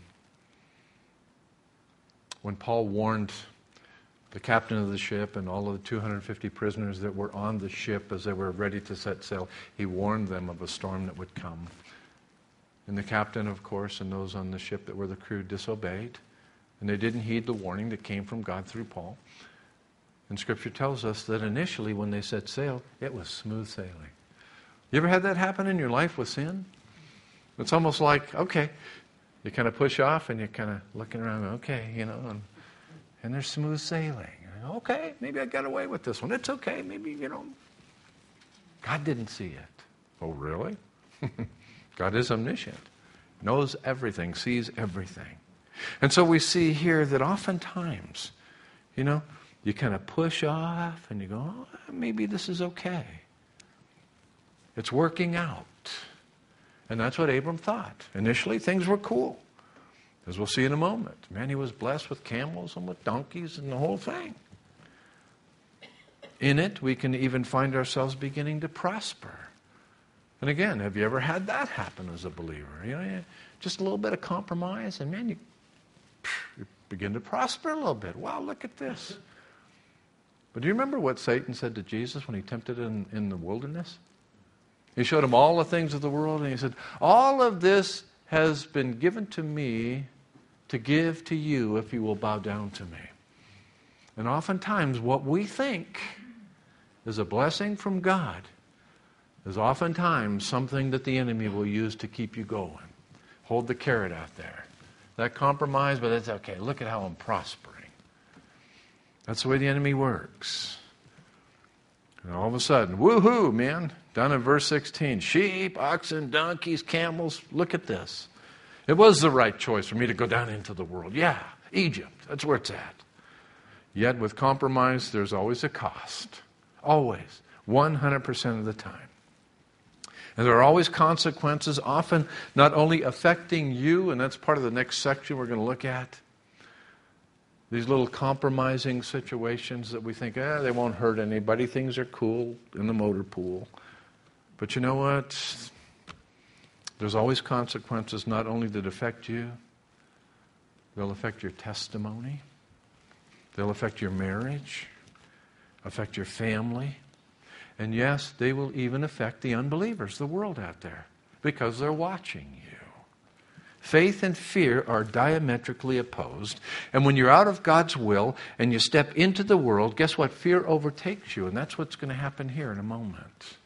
when Paul warned the captain of the ship and all of the two hundred fifty prisoners that were on the ship as they were ready to set sail, he warned them of a storm that would come. And the captain, of course, and those on the ship that were the crew disobeyed. And they didn't heed the warning that came from God through Paul. And Scripture tells us that initially when they set sail, it was smooth sailing. You ever had that happen in your life with sin? It's almost like, okay, you kind of push off and you're kind of looking around, okay, you know, and, and there's smooth sailing. Okay, maybe I got away with this one. It's okay, maybe, you know. God didn't see it. Oh, really? God is omniscient, knows everything, sees everything. And so we see here that oftentimes, you know, you kind of push off and you go, oh, maybe this is okay. It's working out. And that's what Abram thought. Initially, things were cool, as we'll see in a moment. Man, he was blessed with camels and with donkeys and the whole thing. In it, we can even find ourselves beginning to prosper. And again, have you ever had that happen as a believer? You know, just a little bit of compromise, and man, you, you begin to prosper a little bit. Wow, look at this. But do you remember what Satan said to Jesus when he tempted him in, in the wilderness? He showed him all the things of the world, and he said, all of this has been given to me to give to you if you will bow down to me. And oftentimes what we think is a blessing from God is oftentimes something that the enemy will use to keep you going. Hold the carrot out there. That compromise, but it's okay. Look at how I'm prospering. That's the way the enemy works. And all of a sudden, woohoo, man. Down in verse sixteen, sheep, oxen, donkeys, camels. Look at this. It was the right choice for me to go down into the world. Yeah, Egypt. That's where it's at. Yet with compromise, there's always a cost. Always. one hundred percent of the time. And there are always consequences, often not only affecting you, and that's part of the next section we're going to look at. These little compromising situations that we think, eh, they won't hurt anybody. Things are cool in the motor pool. But you know what? There's always consequences not only that affect you, they'll affect your testimony. They'll affect your marriage, affect your family. And yes, they will even affect the unbelievers, the world out there, because they're watching you. Faith and fear are diametrically opposed. And when you're out of God's will and you step into the world, guess what? Fear overtakes you. And that's what's going to happen here in a moment.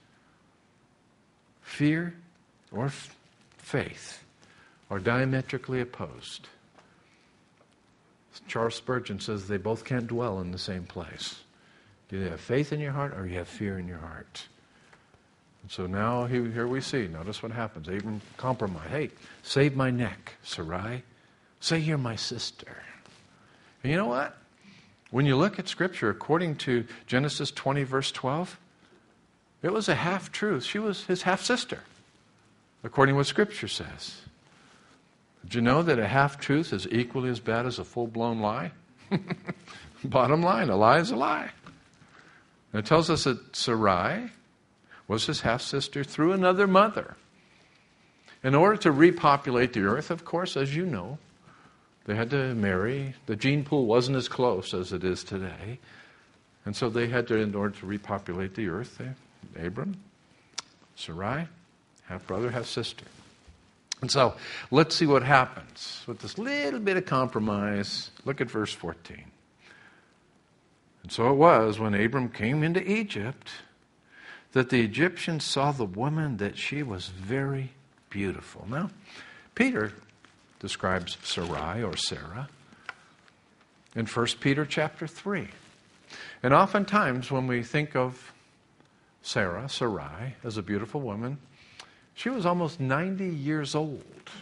Fear or f- faith are diametrically opposed. Charles Spurgeon says they both can't dwell in the same place. You either have faith in your heart or you have fear in your heart. And so now here, here we see, notice what happens. Abram compromised. Hey, save my neck, Sarai. Say you're my sister. And you know what? When you look at Scripture, according to Genesis twenty, verse twelve, it was a half-truth. She was his half-sister, according to what Scripture says. Did you know that a half-truth is equally as bad as a full-blown lie? Bottom line, a lie is a lie. And it tells us that Sarai was his half-sister through another mother. In order to repopulate the earth, of course, as you know, they had to marry. The gene pool wasn't as close as it is today. And so they had to, in order to repopulate the earth, they, Abram, Sarai, half-brother, half-sister. And so let's see what happens with this little bit of compromise. Look at verse fourteen. And so it was when Abram came into Egypt that the Egyptians saw the woman that she was very beautiful. Now, Peter describes Sarai or Sarah in First Peter chapter three. And oftentimes when we think of Sarah, Sarai, as a beautiful woman, she was almost ninety years old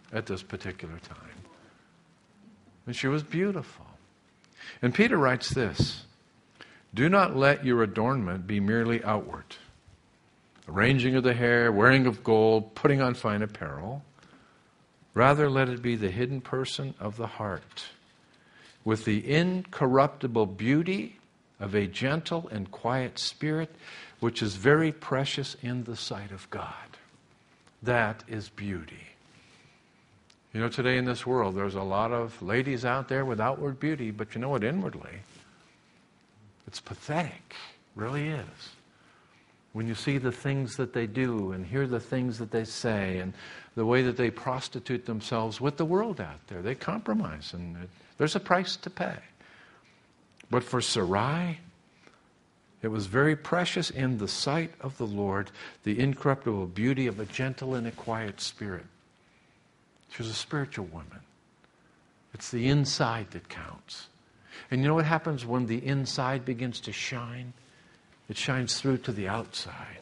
at this particular time. And she was beautiful. And Peter writes this, do not let your adornment be merely outward, arranging of the hair, wearing of gold, putting on fine apparel. Rather, let it be the hidden person of the heart, with the incorruptible beauty of a gentle and quiet spirit, which is very precious in the sight of God. That is beauty. You know, today in this world, there's a lot of ladies out there with outward beauty, but you know what, inwardly, it's pathetic. It really is. When you see the things that they do and hear the things that they say and the way that they prostitute themselves with the world out there, they compromise, and it, there's a price to pay. But for Sarai, it was very precious in the sight of the Lord, the incorruptible beauty of a gentle and a quiet spirit. She was a spiritual woman. It's the inside that counts. And you know what happens when the inside begins to shine? It shines through to the outside.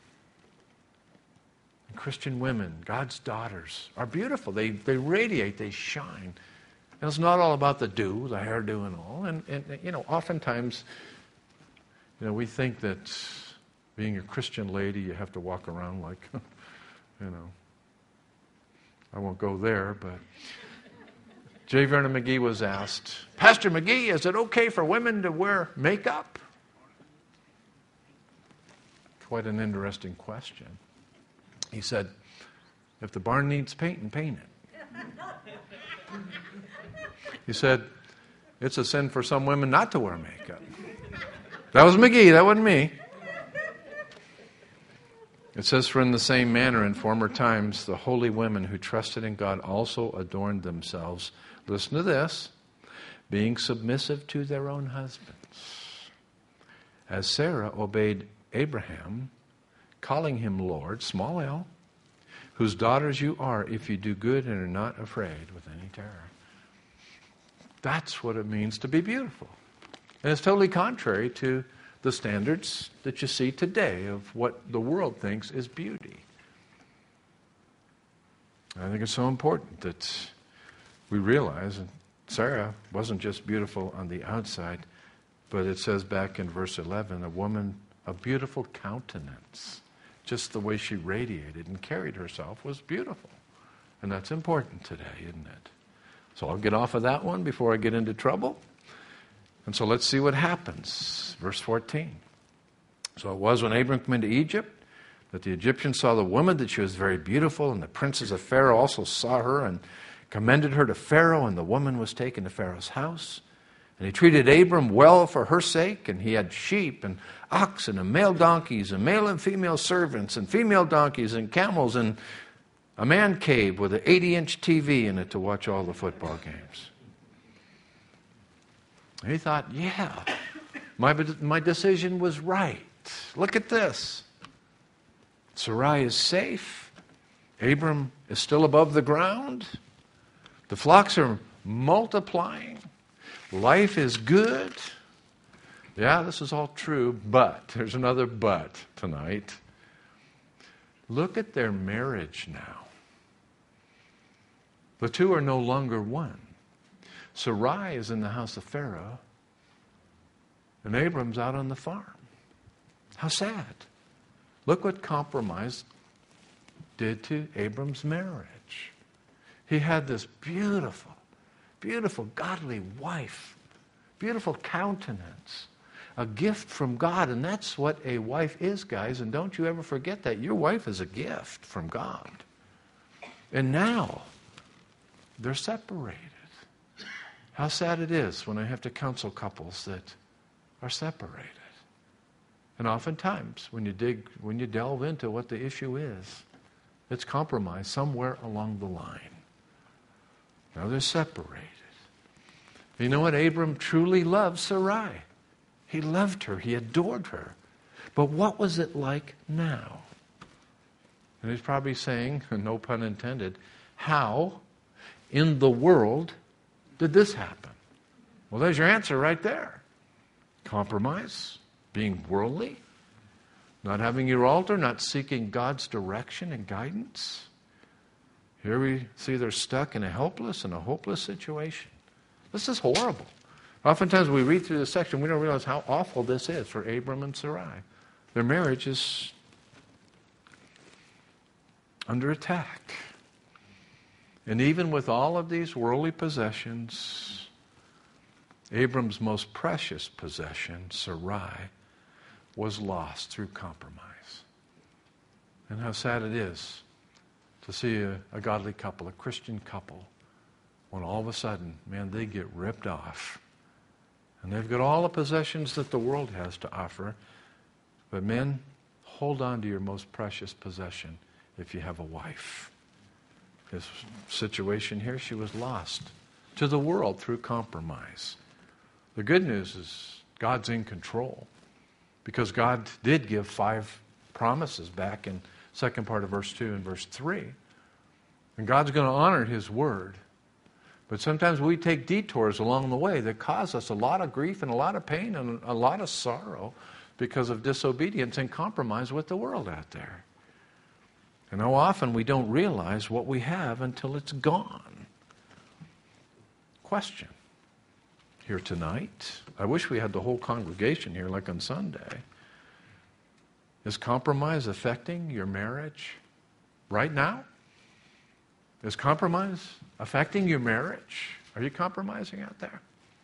And Christian women, God's daughters, are beautiful. They, they radiate, they shine. And it's not all about the do, the hairdo and all. And, and, you know, oftentimes, you know, we think that being a Christian lady, you have to walk around like, you know, I won't go there, but J. Vernon McGee was asked, Pastor McGee, is it okay for women to wear makeup? Quite an interesting question. He said, if the barn needs painting, paint it. He said, it's a sin for some women not to wear makeup. That was McGee, that wasn't me. It says, for in the same manner in former times, the holy women who trusted in God also adorned themselves. Listen to this. Being submissive to their own husbands. As Sarah obeyed Abraham, calling him Lord, small l, whose daughters you are if you do good and are not afraid with any terror. That's what it means to be beautiful. And it's totally contrary to the standards that you see today of what the world thinks is beauty. I think it's so important that we realize that Sarah wasn't just beautiful on the outside, but it says back in verse eleven, a woman of beautiful countenance. Just the way she radiated and carried herself was beautiful. And that's important today, isn't it? So I'll get off of that one before I get into trouble. And so let's see what happens. Verse fourteen. So it was when Abram came into Egypt that the Egyptians saw the woman, that she was very beautiful, and the princes of Pharaoh also saw her and commended her to Pharaoh, and the woman was taken to Pharaoh's house. And he treated Abram well for her sake, and he had sheep and oxen and male donkeys and male and female servants and female donkeys and camels and a man cave with an eighty-inch T V in it to watch all the football games. He thought, yeah, my, my decision was right. Look at this. Sarai is safe. Abram is still above the ground. The flocks are multiplying. Life is good. Yeah, this is all true, but there's another but tonight. Look at their marriage now. The two are no longer one. Sarai is in the house of Pharaoh, and Abram's out on the farm. How sad. Look what compromise did to Abram's marriage. He had this beautiful, beautiful, godly wife, beautiful countenance, a gift from God, and that's what a wife is, guys, and don't you ever forget that. Your wife is a gift from God. And now, they're separated. How sad it is when I have to counsel couples that are separated. And oftentimes, when you dig, when you delve into what the issue is, it's compromise somewhere along the line. Now they're separated. You know what? Abram truly loved Sarai. He loved her. He adored her. But what was it like now? And he's probably saying, no pun intended, how in the world did this happen? Well, there's your answer right there. Compromise, being worldly, not having your altar, not seeking God's direction and guidance. Here we see they're stuck in a helpless and a hopeless situation. This is horrible. Oftentimes we read through this section, we don't realize how awful this is for Abram and Sarai. Their marriage is under attack. And even with all of these worldly possessions, Abram's most precious possession, Sarai, was lost through compromise. And how sad it is to see a, a godly couple, a Christian couple, when all of a sudden, man, they get ripped off. And they've got all the possessions that the world has to offer. But men, hold on to your most precious possession if you have a wife. This situation here, she was lost to the world through compromise. The good news is God's in control, because God did give five promises back in second part of verse two and verse three. And God's going to honor His word. But sometimes we take detours along the way that cause us a lot of grief and a lot of pain and a lot of sorrow because of disobedience and compromise with the world out there. And how often we don't realize what we have until it's gone. Question here tonight. I wish we had the whole congregation here like on Sunday. Is compromise affecting your marriage right now? Is compromise affecting your marriage? Are you compromising out there?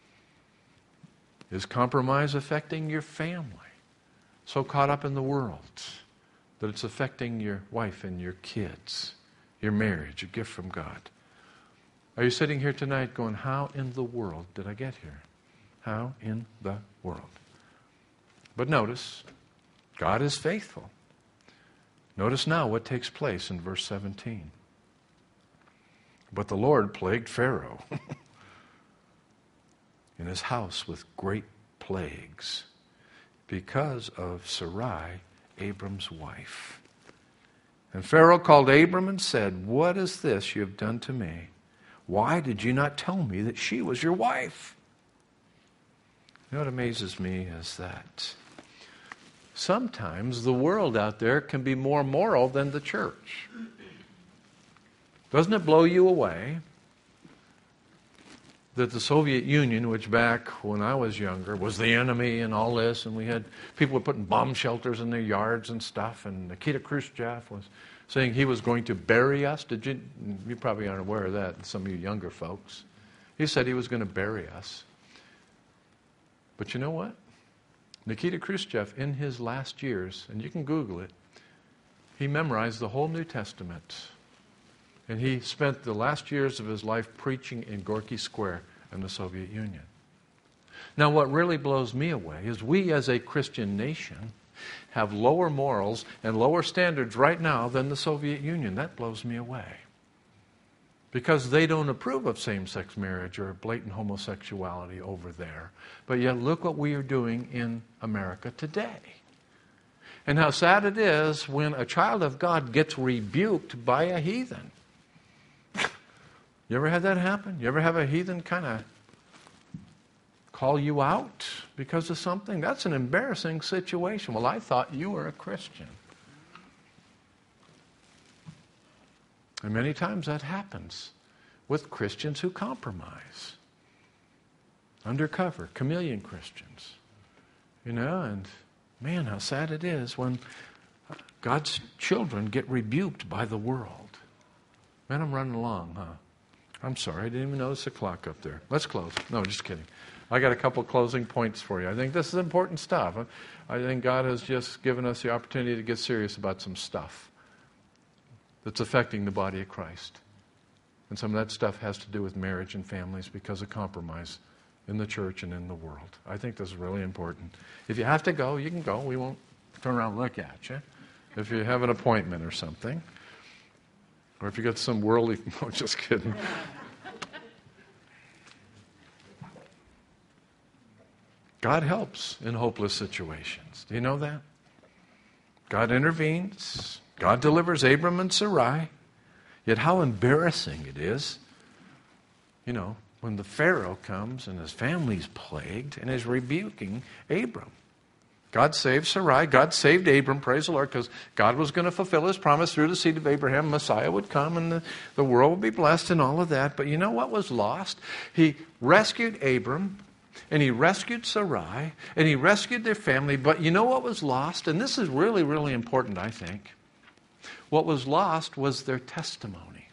Is compromise affecting your family? So caught up in the world that it's affecting your wife and your kids, your marriage, a gift from God. Are you sitting here tonight going, how in the world did I get here? How in the world? But notice, God is faithful. Notice now what takes place in verse seventeen. But the Lord plagued Pharaoh in his house with great plagues because of Sarai, Abram's wife. And Pharaoh called Abram and said, what is this you have done to me? Why did you not tell me that she was your wife? You know what amazes me is that sometimes the world out there can be more moral than the church. Doesn't it blow you away that the Soviet Union, which back when I was younger was the enemy and all this, and we had people were putting bomb shelters in their yards and stuff, and Nikita Khrushchev was saying he was going to bury us. Did you? You probably aren't aware of that, some of you younger folks. He said he was going to bury us. But you know what? Nikita Khrushchev, in his last years, and you can Google it, he memorized the whole New Testament. And he spent the last years of his life preaching in Gorky Square in the Soviet Union. Now, what really blows me away is we as a Christian nation have lower morals and lower standards right now than the Soviet Union. That blows me away. Because they don't approve of same-sex marriage or blatant homosexuality over there. But yet look what we are doing in America today. And how sad it is when a child of God gets rebuked by a heathen. You ever had that happen? You ever have a heathen kind of call you out because of something? That's an embarrassing situation. Well, I thought you were a Christian. And many times that happens with Christians who compromise. Undercover, chameleon Christians. You know, and man, how sad it is when God's children get rebuked by the world. Man, I'm running along, huh? I'm sorry, I didn't even notice the clock up there. Let's close. No, just kidding. I got a couple closing points for you. I think this is important stuff. I think God has just given us the opportunity to get serious about some stuff that's affecting the body of Christ. And some of that stuff has to do with marriage and families because of compromise in the church and in the world. I think this is really important. If you have to go, you can go. We won't turn around and look at you. If you have an appointment or something. Or if you got some worldly... No, just kidding. God helps in hopeless situations. Do you know that? God intervenes. God delivers Abram and Sarai. Yet how embarrassing it is, you know, when the Pharaoh comes and his family's plagued and is rebuking Abram. God saved Sarai. God saved Abram, praise the Lord, because God was going to fulfill his promise through the seed of Abraham. Messiah would come and the, the world would be blessed and all of that. But you know what was lost? He rescued Abram, and he rescued Sarai, and he rescued their family. But you know what was lost? And this is really, really important, I think. What was lost was their testimony.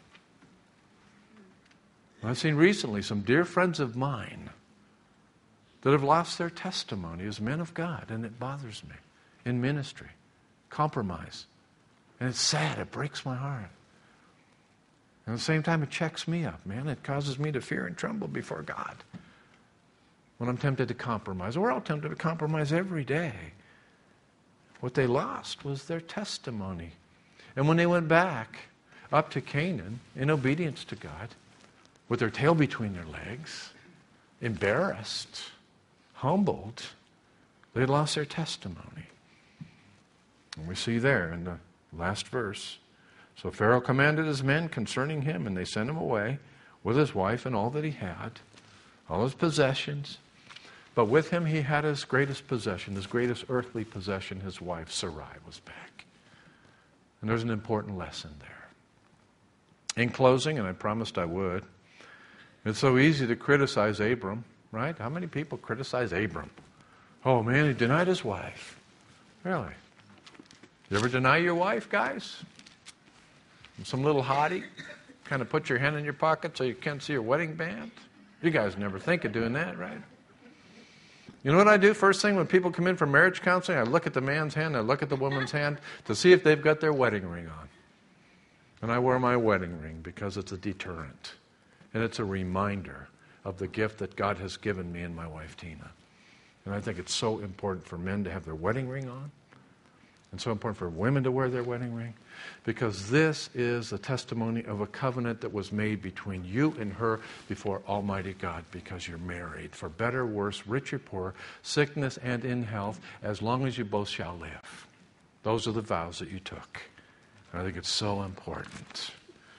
I've seen recently some dear friends of mine that have lost their testimony as men of God, and it bothers me in ministry. Compromise. And it's sad. It breaks my heart. And at the same time, it checks me up, man. It causes me to fear and tremble before God when I'm tempted to compromise. We're all tempted to compromise every day. What they lost was their testimony. And when they went back up to Canaan in obedience to God, with their tail between their legs, embarrassed, humbled, they lost their testimony. And we see there in the last verse. So Pharaoh commanded his men concerning him, and they sent him away with his wife and all that he had, all his possessions. But with him he had his greatest possession, his greatest earthly possession, his wife Sarai was back. And there's an important lesson there. In closing, and I promised I would, it's so easy to criticize Abram, right? How many people criticize Abram? Oh man, he denied his wife. Really? You ever deny your wife, guys? Some little hottie kind of put your hand in your pocket so you can't see your wedding band? You guys never think of doing that, right? You know what I do first thing when people come in for marriage counseling? I look at the man's hand, I look at the woman's hand to see if they've got their wedding ring on. And I wear my wedding ring because it's a deterrent. And it's a reminder of the gift that God has given me and my wife Tina. And I think it's so important for men to have their wedding ring on. And so important for women to wear their wedding ring. Because this is the testimony of a covenant that was made between you and her before Almighty God, because you're married. For better, worse, rich or poor, sickness and in health, as long as you both shall live. Those are the vows that you took. And I think it's so important.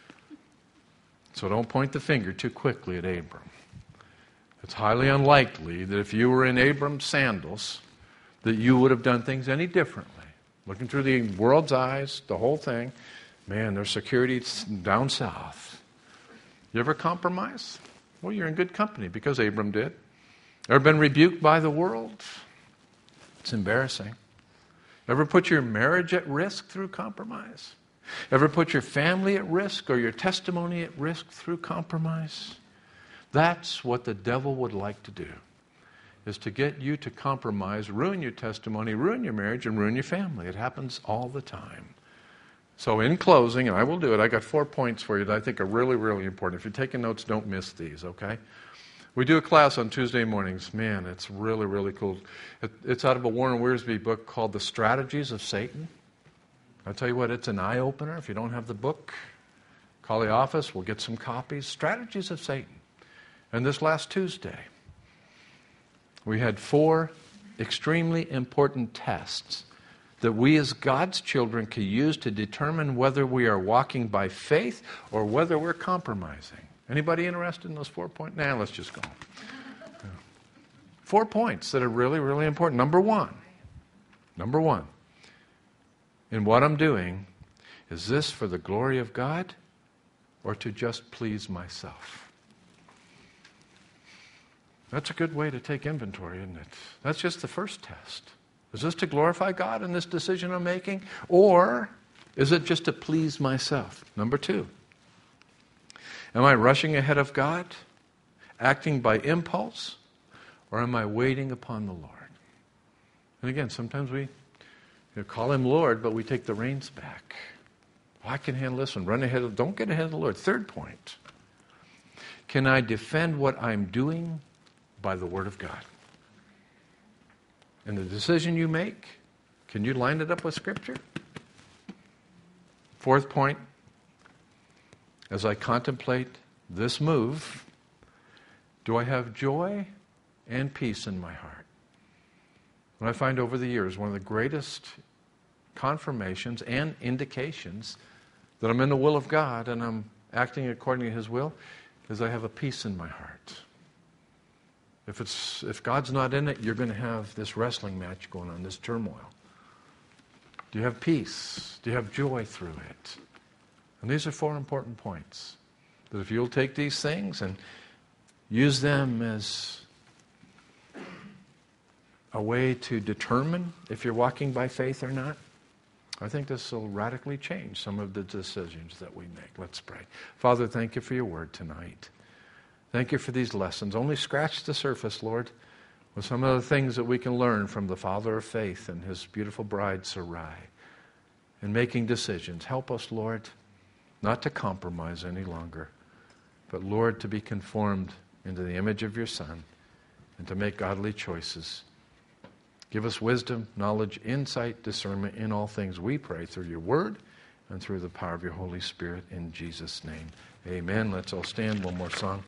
So don't point the finger too quickly at Abram. It's highly unlikely that if you were in Abram's sandals, that you would have done things any differently. Looking through the world's eyes, the whole thing, man, there's security down south. You ever compromise? Well, you're in good company, because Abram did. Ever been rebuked by the world? It's embarrassing. Ever put your marriage at risk through compromise? Ever put your family at risk or your testimony at risk through compromise? That's what the devil would like to do, is to get you to compromise, ruin your testimony, ruin your marriage, and ruin your family. It happens all the time. So in closing, and I will do it, I got four points for you that I think are really, really important. If you're taking notes, don't miss these, okay? We do a class on Tuesday mornings. Man, it's really, really cool. It, it's out of a Warren Wiersbe book called The Strategies of Satan. I'll tell you what, it's an eye-opener. If you don't have the book, call the office. We'll get some copies. Strategies of Satan. And this last Tuesday, we had four extremely important tests that we as God's children can use to determine whether we are walking by faith or whether we're compromising. Anybody interested in those four points? Nah, let's just go. Four points that are really, really important. Number one, number one, in what I'm doing, is this for the glory of God or to just please myself? That's a good way to take inventory, isn't it? That's just the first test. Is this to glorify God in this decision I'm making? Or is it just to please myself? Number two, am I rushing ahead of God, acting by impulse, or am I waiting upon the Lord? And again, sometimes we you know, call him Lord, but we take the reins back. Oh, I can handle this one. Run ahead of, don't get ahead of the Lord. Third point, can I defend what I'm doing by the Word of God? And the decision you make, can you line it up with Scripture? Fourth point, as I contemplate this move, do I have joy and peace in my heart? What I find over the years, one of the greatest confirmations and indications that I'm in the will of God and I'm acting according to His will, is I have a peace in my heart. If it's if God's not in it, you're going to have this wrestling match going on, this turmoil. Do you have peace? Do you have joy through it? And these are four important points. That if you'll take these things and use them as a way to determine if you're walking by faith or not, I think this will radically change some of the decisions that we make. Let's pray. Father, thank you for your word tonight. Thank you for these lessons. Only scratch the surface, Lord, with some of the things that we can learn from the Father of faith and his beautiful bride, Sarai, in making decisions. Help us, Lord, not to compromise any longer, but, Lord, to be conformed into the image of your Son and to make godly choices. Give us wisdom, knowledge, insight, discernment in all things, we pray, through your word and through the power of your Holy Spirit, in Jesus' name. Amen. Let's all stand. One more song.